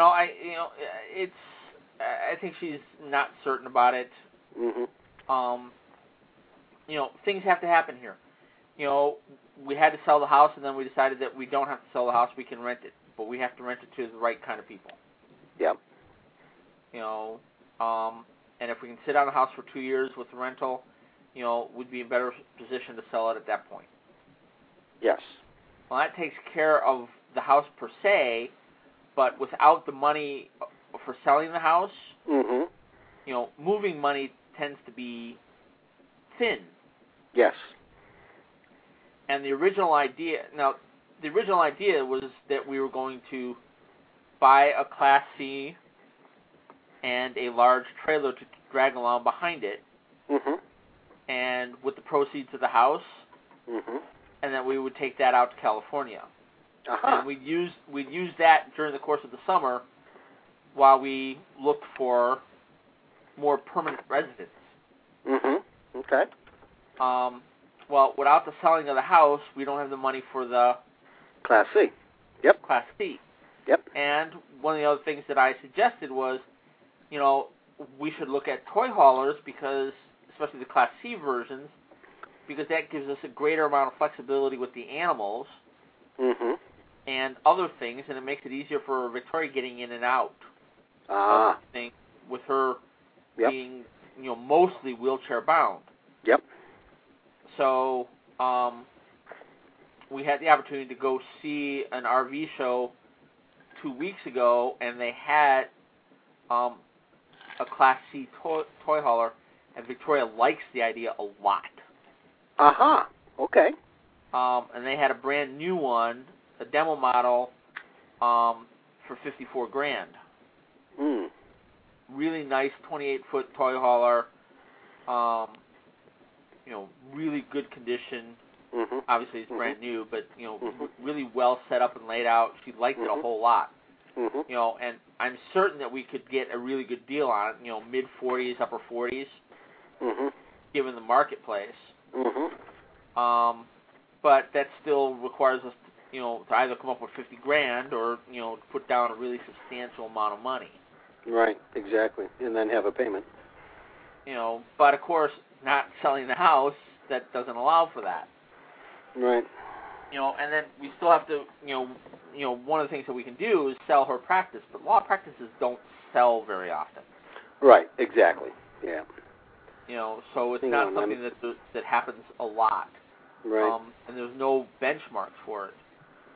I think she's not certain about it. Mm-hmm. Things have to happen here. We had to sell the house, and then we decided that we don't have to sell the house. We can rent it, but we have to rent it to the right kind of people. Yeah. And if we can sit on a house for 2 years with the rental, we'd be in better position to sell it at that point. Yes. Well, that takes care of the house per se, but without the money for selling the house, Mm-hmm. you know, moving money tends to be thin. Yes. And the original idea was that we were going to buy a Class C and a large trailer to drag along behind it, Mm-hmm. and with the proceeds of the house, Mm-hmm. and then we would take that out to California. Uh-huh. And we'd use that during the course of the summer while we looked for more permanent residence. Mm-hmm. Okay. Well, without the selling of the house, we don't have the money for the Class C. Yep. Class C. Yep. And one of the other things that I suggested was, you know, we should look at toy haulers because, especially the Class C versions, because that gives us a greater amount of flexibility with the animals Mm-hmm. and other things, and it makes it easier for Victoria getting in and out. Ah. I think with her Yep. being, you know, mostly wheelchair bound. Yep. So we had the opportunity to go see an RV show 2 weeks ago, and they had a Class C toy hauler, and Victoria likes the idea a lot. Uh-huh. Okay. And they had a brand new one, a demo model, for $54,000. Mm. Really nice 28-foot toy hauler. You know, really good condition. Mm-hmm. Obviously, it's brand new, but you know, really well set up and laid out. She liked it a whole lot. Mm-hmm. You know, and I'm certain that we could get a really good deal on it. You know, mid 40s, upper 40s, Mm-hmm. given the marketplace. Mm-hmm. But that still requires us, you know, to either come up with $50,000 or you know, put down a really substantial amount of money. Right. Exactly. And then have a payment. You know, but of course, not selling the house, that doesn't allow for that. Right. You know, and then we still have to, you know, one of the things that we can do is sell her practice, but law practices don't sell very often. Right. Exactly. Yeah. You know, so it's Hang not on, something that happens a lot. Right. And there's no benchmarks for it.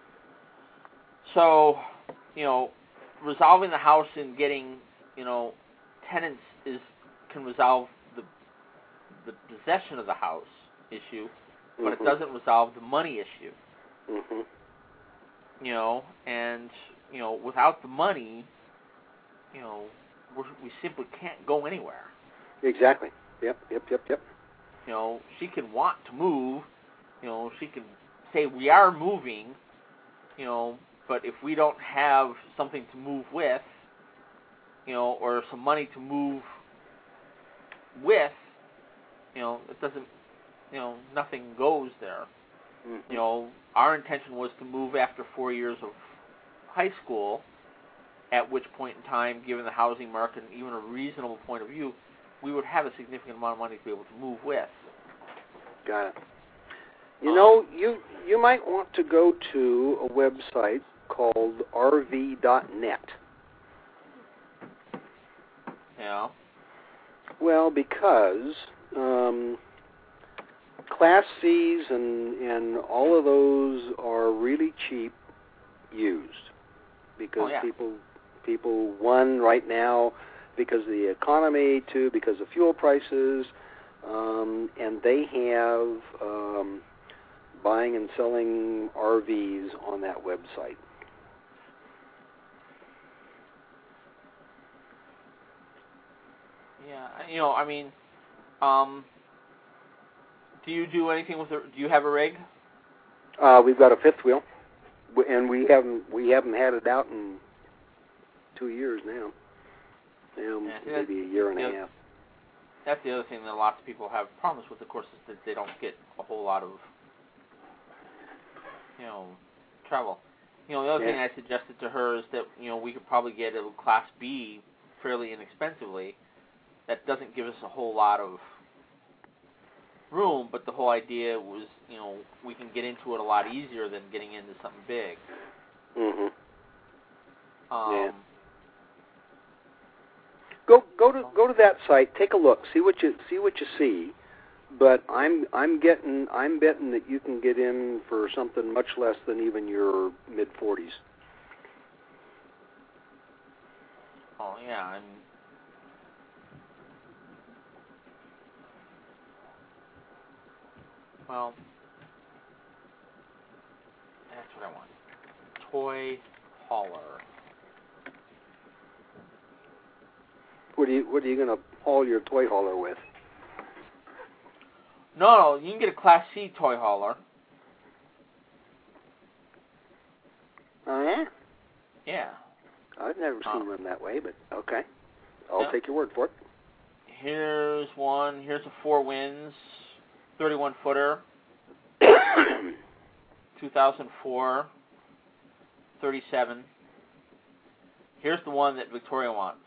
So, you know, resolving the house and getting, you know, tenants can resolve the possession of the house issue, but it doesn't resolve the money issue. Mm-hmm. You know, and, you know, without the money, you know, we simply can't go anywhere. Exactly. Yep. You know, she can want to move, you know, she can say we are moving, you know, but if we don't have something to move with, you know, or some money to move with, you know, it doesn't, you know, nothing goes there. Mm-hmm. You know, our intention was to move after 4 years of high school, at which point in time, given the housing market and even a reasonable point of view, we would have a significant amount of money to be able to move with. Got it. You know, you might want to go to a website called rv.net. Yeah. Well, because Class C's and all of those are really cheap used because people one right now because of the economy, two because of fuel prices, and they have buying and selling RVs on that website. Yeah, you know, I mean, do you do anything with do you have a rig? We've got a fifth wheel, and we haven't had it out in 2 years now. Maybe a year and a half. That's the other thing that lots of people have problems with, of course, is that they don't get a whole lot of, you know, travel. You know, the other thing I suggested to her is that, you know, we could probably get a Class B fairly inexpensively. That doesn't give us a whole lot of room, but the whole idea was, you know, we can get into it a lot easier than getting into something big. Mm-hmm. Yeah. Go to that site, take a look, see what you see. But I'm betting that you can get in for something much less than even your mid-40s. Oh, yeah, well, that's what I want. Toy hauler. What are you going to haul your toy hauler with? No, you can get a Class C toy hauler. Oh, yeah? Yeah. I've never seen one that way, but okay. I'll take your word for it. Here's one. Here's a Four Winds 31-footer. 2004. 37. Here's the one that Victoria wants.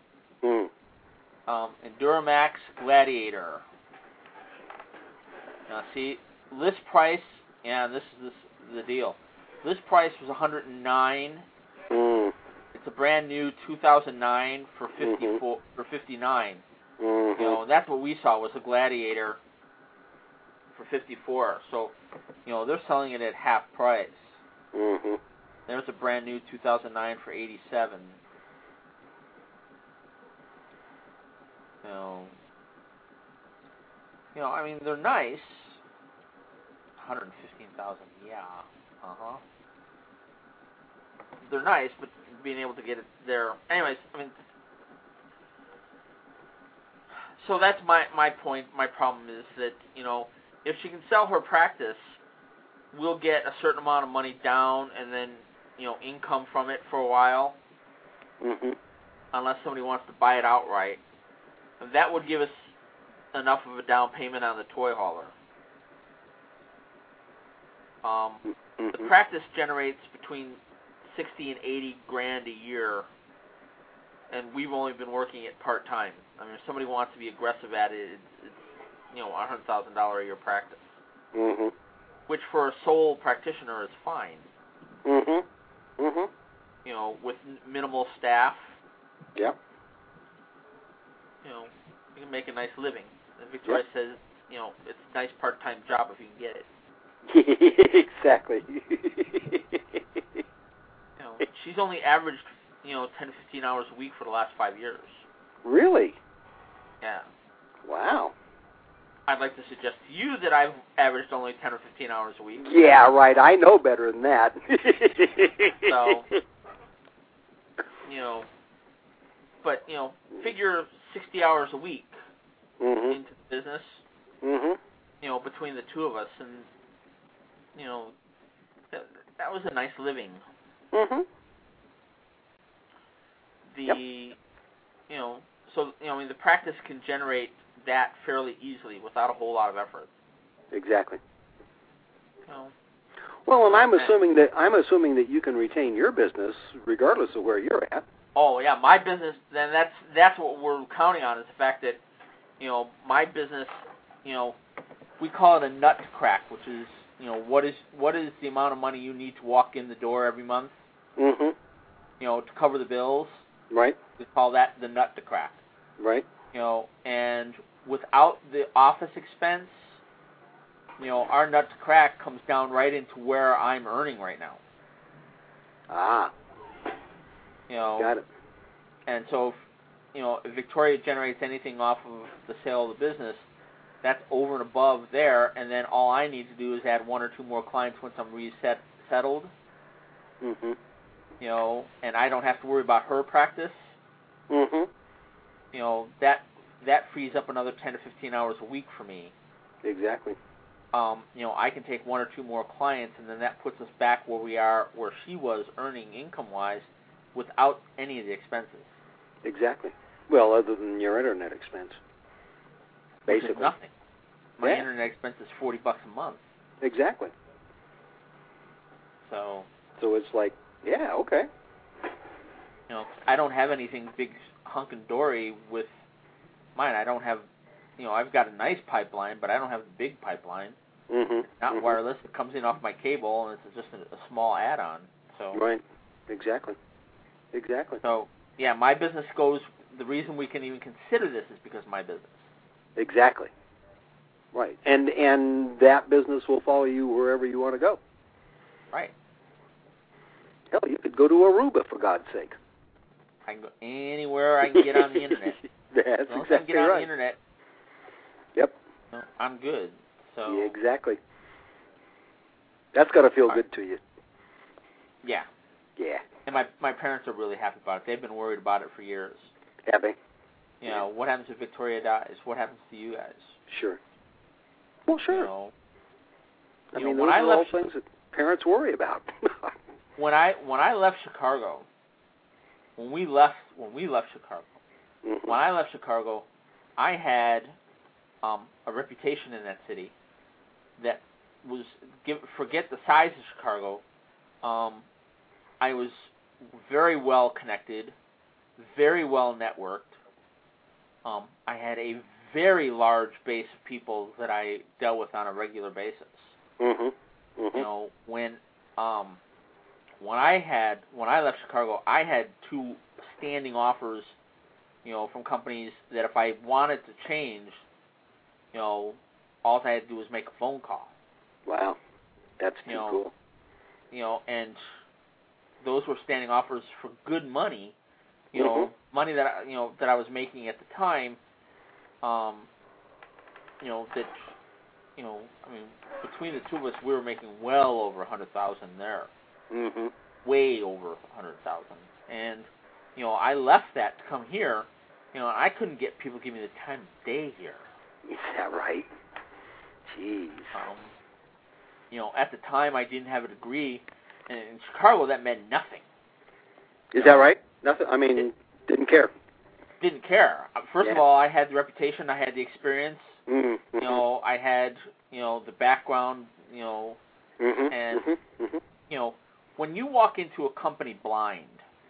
Enduramax Gladiator. Now, see, list price, this is the deal. List price was $109. It's a brand new 2009 for $59. That's what we saw was a Gladiator for $54. So, they're selling it at half price. There's a brand new 2009 for $87. I mean, they're nice. $115,000, yeah. They're nice, but being able to get it there. Anyways, I mean, so that's my point. My problem is that, if she can sell her practice, we'll get a certain amount of money down and then, income from it for a while. Unless somebody wants to buy it outright. And that would give us enough of a down payment on the toy hauler. The practice generates between $60 and $80,000 a year, and we've only been working it part-time. I mean, if somebody wants to be aggressive at it, it's $100,000 a year practice, which for a sole practitioner is fine. With minimal staff. Yep. You can make a nice living. And Victoria says, it's a nice part-time job if you can get it. Exactly. She's only averaged, 10 to 15 hours a week for the last 5 years. Really? Yeah. Wow. I'd like to suggest to you that I've averaged only 10 or 15 hours a week. Yeah, right. I know better than that. So, but, figure 60 hours a week into the business, between the two of us, and, that was a nice living. The practice can generate that fairly easily without a whole lot of effort. Exactly. Well, and I'm assuming that you can retain your business regardless of where you're at. Oh yeah, my business. Then that's what we're counting on is the fact that my business. We call it a nut to crack, which is what is the amount of money you need to walk in the door every month. To cover the bills. Right. We call that the nut to crack. Right. And without the office expense, our nut to crack comes down right into where I'm earning right now. Got it. And so, if Victoria generates anything off of the sale of the business, that's over and above there, and then all I need to do is add one or two more clients once I'm settled. And I don't have to worry about her practice. That frees up another 10 to 15 hours a week for me. Exactly. I can take one or two more clients, and then that puts us back where she was earning income-wise without any of the expenses. Exactly. Well, other than your internet expense. Basically. Which is nothing. My internet expense is $40 a month. Exactly. So it's like, yeah, okay. I don't have anything big hunkin' with mine. I don't have, I've got a nice pipeline, but I don't have the big pipeline. It's not wireless. It comes in off my cable, and it's just a small add-on. So right. Exactly. So, yeah, my business goes, the reason we can even consider this is because of my business. Exactly. Right. And that business will follow you wherever you want to go. Right. Hell, you could go to Aruba, for God's sake. I can go anywhere I can get on the internet. That's as long as I can exactly get on right. the internet, Yep. I'm good. So Yeah, exactly. That's got to feel good to you. Yeah. Yeah. And my parents are really happy about it. They've been worried about it for years. Happy. You know, what happens if Victoria dies? What happens to you guys? Sure. Well, sure. You know, I you mean, know, those when I are all left, things that parents worry about. when I left Chicago, when we left Chicago, Mm-hmm. when I left Chicago, I had a reputation in that city that was, forget the size of Chicago, I was very well connected, very well networked. I had a very large base of people that I dealt with on a regular basis. Mm-hmm. Mm-hmm. You know, when I left Chicago, I had 2 standing offers, you know, from companies that if I wanted to change, you know, all I had to do was make a phone call. Wow. That's too cool. You know, and those were standing offers for good money, you know, money that I was making at the time. You know, that, you know, I mean, between the 2 of us, we were making well over $100,000 there. Mm-hmm. Way over $100,000. And, you know, I left that to come here, you know, and I couldn't get people to give me the time of day here. Is that right? Jeez. You know, at the time I didn't have a degree, and in Chicago that meant nothing. Is that right? Nothing? I mean, didn't care. Didn't care. First of all, I had the reputation, I had the experience, mm-hmm. you know, I had, you know, the background, you know, mm-hmm. and, mm-hmm. you know, when you walk into a company blind,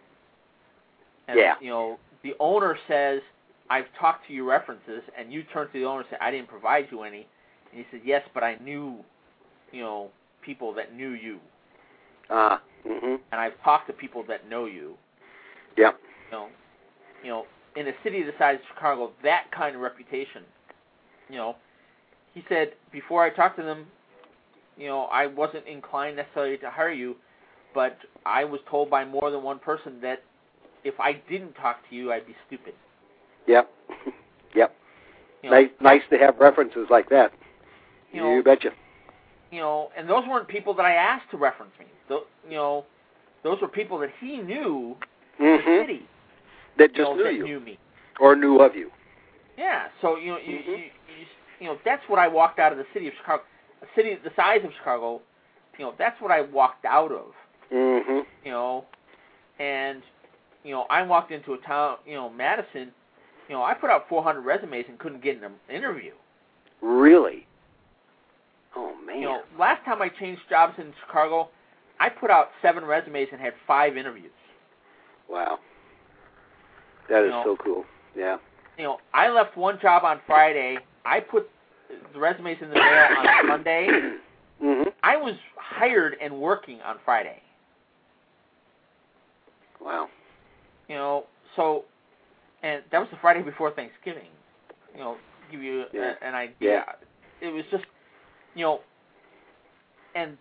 and, you know, the owner says, I've talked to your references, and you turn to the owner and say, I didn't provide you any, and he said, yes, but I knew, you know, people that knew you. Mm-hmm. And I've talked to people that know you. Yeah. You know, in a city the size of Chicago, that kind of reputation, you know, he said, before I talked to them, you know, I wasn't inclined necessarily to hire you, but I was told by more than one person that if I didn't talk to you, I'd be stupid. Yep. Yep. You know, nice to have references like that. You betcha. You know, and those weren't people that I asked to reference me. You know, those were people that he knew in the city. That just knew you. Knew me. Or knew of you. Yeah, so, you know, you know, that's what I walked out of the city of Chicago. A city the size of Chicago, you know, that's what I walked out of. Mm-hmm. You know, and, you know, I walked into a town, you know, Madison, you know, I put out 400 resumes and couldn't get an interview. Really? Oh, man. You know, last time I changed jobs in Chicago, I put out 7 resumes and had 5 interviews. Wow. That is so cool. Yeah. You know, I left one job on Friday. I put the resumes in the mail on Monday. Mm-hmm. I was hired and working on Friday. Wow. You know, so, and that was the Friday before Thanksgiving. You know, give you an idea. Yeah. It was just, you know, and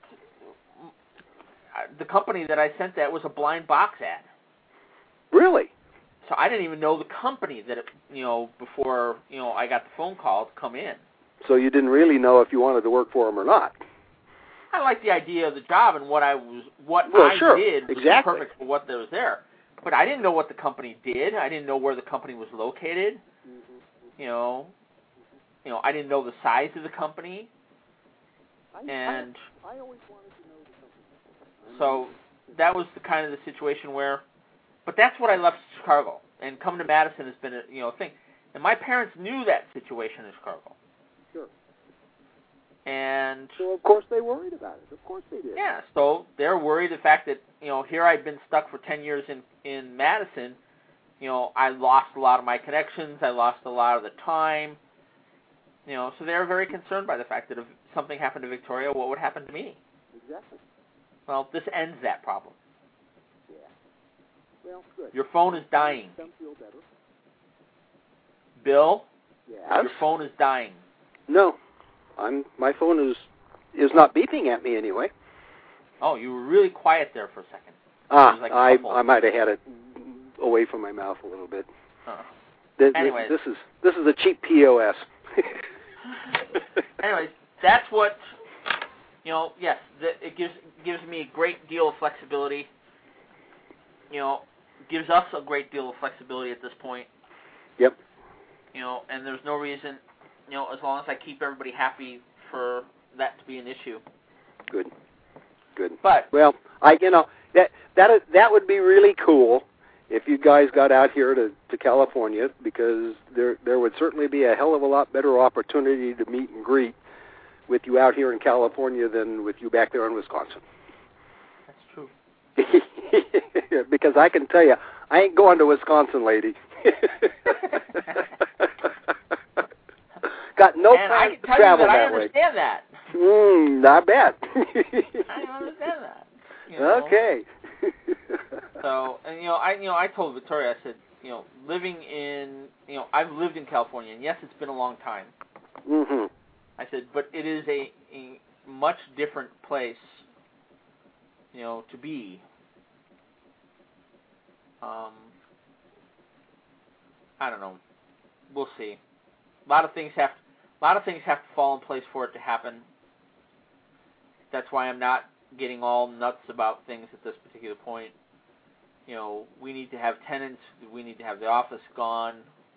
the company that I sent that was a blind box ad. Really? So I didn't even know the company that, you know, before, you know, I got the phone call to come in. So you didn't really know if you wanted to work for them or not. I liked the idea of the job and what I did was perfect for what there was there. But I didn't know what the company did. I didn't know where the company was located. Mm-hmm. You know, I didn't know the size of the company. I always wanted to know the company. So that was the kind of the situation where, but that's what I left Chicago. And coming to Madison has been a, you know, thing. And my parents knew that situation in Chicago. Sure. And so of course they worried about it. Of course they did. Yeah, so they're worried the fact that, you know, here I've been stuck for 10 years in Madison. You know, I lost a lot of my connections. I lost a lot of the time. You know, so they're very concerned by the fact that if something happened to Victoria, what would happen to me? Exactly. Well, this ends that problem. Yeah. Well, good. Your phone is dying. Some feel better. Bill? Yes? Your phone is dying. No. My phone is not beeping at me anyway. Oh, you were really quiet there for a second. I might have had it away from my mouth a little bit. Anyways. This is a cheap POS. Anyways, that's what, yes, it gives me a great deal of flexibility. Gives us a great deal of flexibility at this point. Yep. And there's no reason, as long as I keep everybody happy, for that to be an issue. Good. But well, that would be really cool if you guys got out here to California, because there would certainly be a hell of a lot better opportunity to meet and greet with you out here in California than with you back there in Wisconsin. That's true. Because I can tell you, I ain't going to Wisconsin, lady. Got no plans to travel that way. I understand that. I bet. I understand that. Okay. So, and I told Victoria, I said, living in, I've lived in California, and yes, it's been a long time. Mm-hmm. I said, but it is a much different place, to be. I don't know. We'll see. A lot of things have to fall in place for it to happen. That's why I'm not getting all nuts about things at this particular point. We need to have tenants. We need to have the office gone.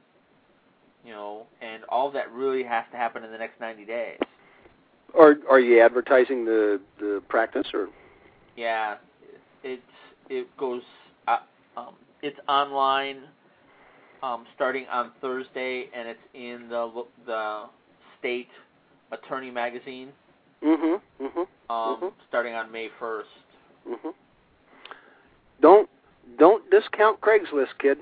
And all of that really has to happen in the next 90 days. Are you advertising the practice, or? Yeah, it goes. It's online, starting on Thursday, and it's in the state attorney magazine. Mm-hmm. Mm-hmm. Starting on May 1st. Mm-hmm. Don't discount Craigslist, kid.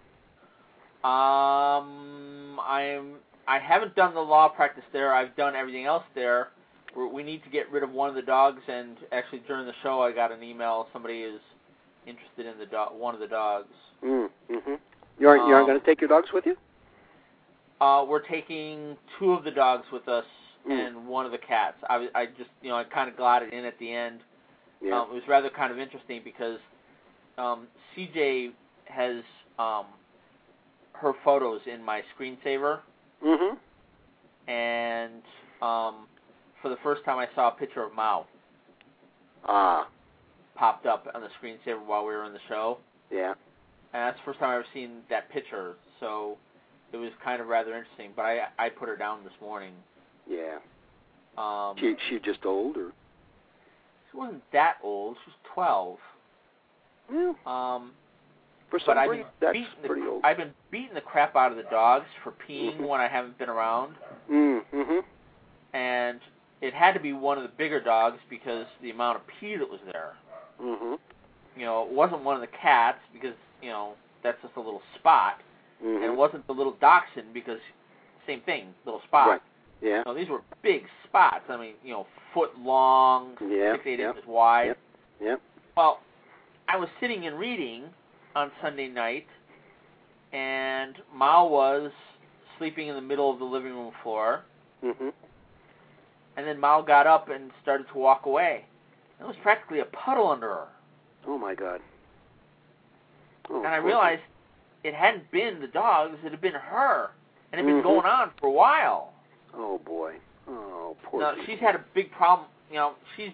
I haven't done the law practice there. I've done everything else there. We need to get rid of one of the dogs, and actually during the show I got an email. Somebody is interested in one of the dogs. Mm-hmm. You aren't going to take your dogs with you? We're taking 2 of the dogs with us and one of the cats. I just I kind of glided in at the end. Yeah. It was rather kind of interesting because CJ has her photos in my screensaver. Mm-hmm. And for the first time I saw a picture of Mao. Popped up on the screensaver while we were in the show. Yeah. And that's the first time I've ever seen that picture, so it was kind of rather interesting. But I put her down this morning. Yeah. She just old, or? She wasn't that old. She was 12. Yeah. For some breed, that's pretty old. I've been beating the crap out of the dogs for peeing when I haven't been around. Mm-hmm. And it had to be one of the bigger dogs because the amount of pee that was there. Mm-hmm. It wasn't one of the cats because, that's just a little spot. Mm-hmm. And it wasn't the little dachshund because, same thing, little spot. Right. Yeah. These were big spots. I mean, foot long, 6-8 inches wide. Yep. Well, I was sitting and reading on Sunday night, and Mao was sleeping in the middle of the living room floor. Mm-hmm. And then Mao got up and started to walk away. There was practically a puddle under her. Oh, my God. Oh, and I realized it hadn't been the dogs, it had been her. And it had been going on for a while. Oh, boy. Oh, poor Now, people. she's had a big problem. She's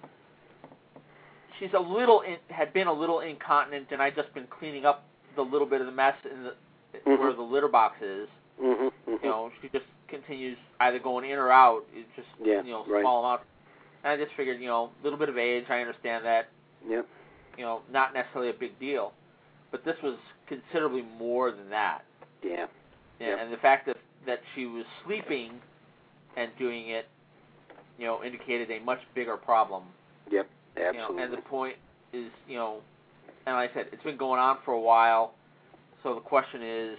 had been a little incontinent, and I've just been cleaning up the little bit of the mess where the litter box is. Mm-hmm. She just continues either going in or out. It just, right. small amount. And I just figured, little bit of age, I understand that. Yep. Not necessarily a big deal. But this was considerably more than that. Yeah. Yep. And the fact that she was sleeping and doing it, indicated a much bigger problem. Yep, absolutely. And the point is, and like I said, it's been going on for a while. So the question is,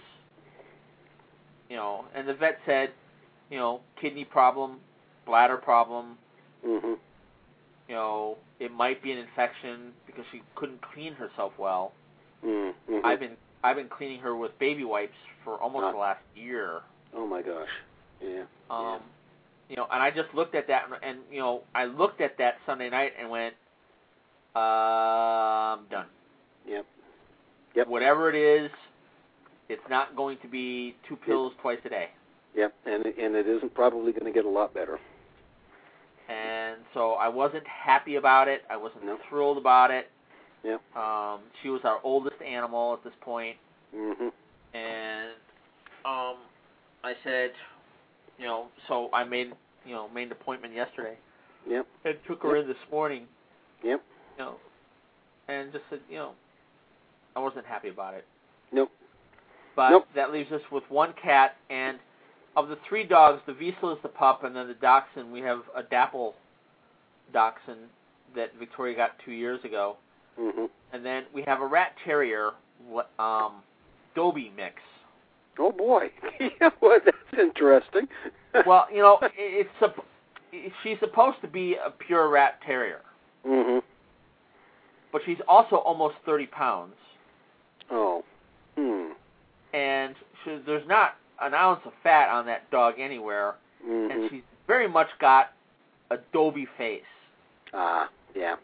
and the vet said, kidney problem, bladder problem. Mm-hmm. It might be an infection because she couldn't clean herself well. Mm-hmm. I've been cleaning her with baby wipes for almost the last year. Oh my gosh. Yeah. And I just looked at that, and I looked at that Sunday night and went, I'm done. Yep. Yep. Whatever it is, it's not going to be 2 pills twice a day. Yep, and it isn't probably going to get a lot better. And so I wasn't happy about it. I wasn't No. thrilled about it. Yep. She was our oldest animal at this point. Mm-hmm. And I said, so I made an appointment yesterday. Yep. And took her in this morning. Yep. And just said, I wasn't happy about it. Nope. But Nope. that leaves us with 1 cat, and of the 3 dogs, the Vizsla is the pup, and then the Dachshund, we have a Dapple Dachshund that Victoria got 2 years ago. Mm-hmm. And then we have a Rat Terrier, Dobie mix. Oh, boy. Yeah, well, that's interesting. Well, she's supposed to be a pure Rat Terrier. Mm-hmm. But she's also almost 30 pounds. Oh. And there's not an ounce of fat on that dog anywhere. Mm-hmm. And she's very much got a Dobie face. Ah, yeah.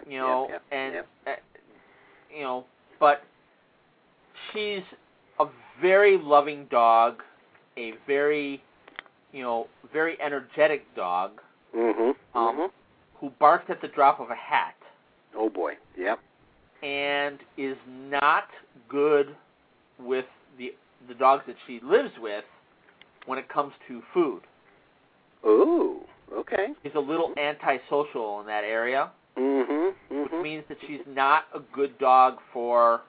But she's a very loving dog, a very, very energetic dog, who barks at the drop of a hat. Oh, boy. Yep. And is not good with the dogs that she lives with when it comes to food. Oh, okay. She's a little antisocial in that area, which means that she's not a good dog for,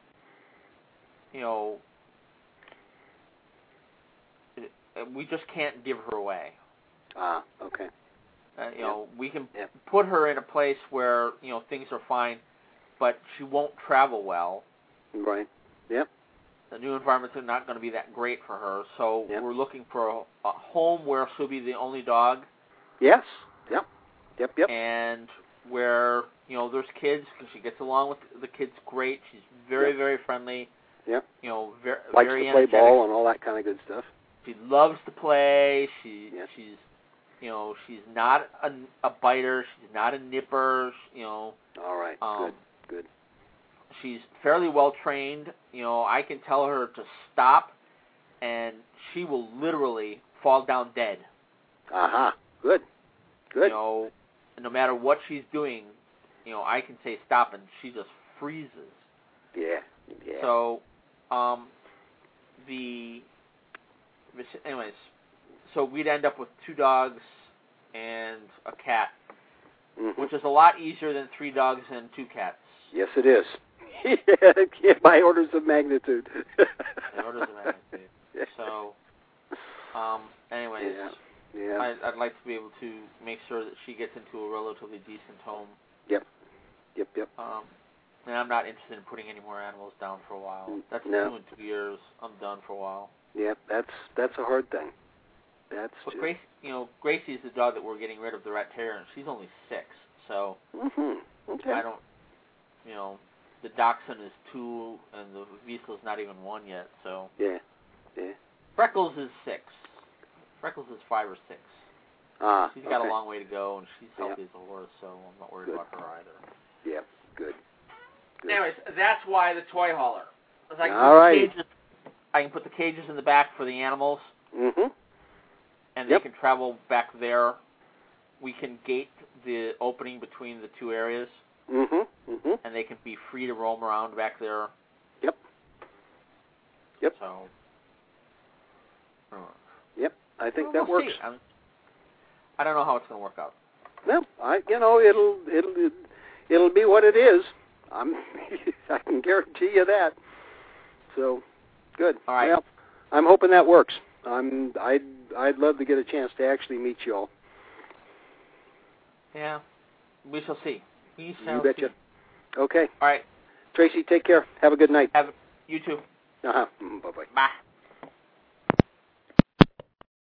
we just can't give her away. Ah, okay. We can put her in a place where, things are fine, but she won't travel well. Right. Yep. The new environments are not going to be that great for her, so we're looking for a home where she'll be the only dog. Yes. Yep. And where, there's kids, because she gets along with the kids great. She's very, very friendly. Yep. Likes to energetic. play ball and all that kind of good stuff. She loves to play. She's not a biter. She's not a nipper. All right. Good. She's fairly well trained. I can tell her to stop, and she will literally fall down dead. Aha. Good. No matter what she's doing, I can say stop, and she just freezes. Yeah. So, so we'd end up with 2 dogs and a cat, which is a lot easier than 3 dogs and 2 cats. Yes, it is. By orders of magnitude. So, Yeah. I'd like to be able to make sure that she gets into a relatively decent home. Yep. And I'm not interested in putting any more animals down for a while. That's 2 and 2 years. I'm done for a while. Yep. That's a hard thing. Gracie's the dog that we're getting rid of, the Rat Terrier, and she's only 6. So okay. I don't, the Dachshund is 2, and the Vizsla's not even 1 yet. So yeah. Freckles is 6. Freckles is 5 or 6. She's got a long way to go, and she's healthy as a horse, so I'm not worried about her either. Yep. Good. Anyways, that's why the toy hauler. I can put the cages in the back for the animals, and they can travel back there. We can gate the opening between the 2 areas, and they can be free to roam around back there. Yep. So. Yep. I think that works. I don't know how it's going to work out. No, it'll be what it is. I can guarantee you that. So, good. All right. Well, I'm hoping that works. I'd love to get a chance to actually meet you all. Yeah, we shall see. You betcha. Okay. All right. Tracy, take care. Have a good night. You too. Bye-bye. Bye.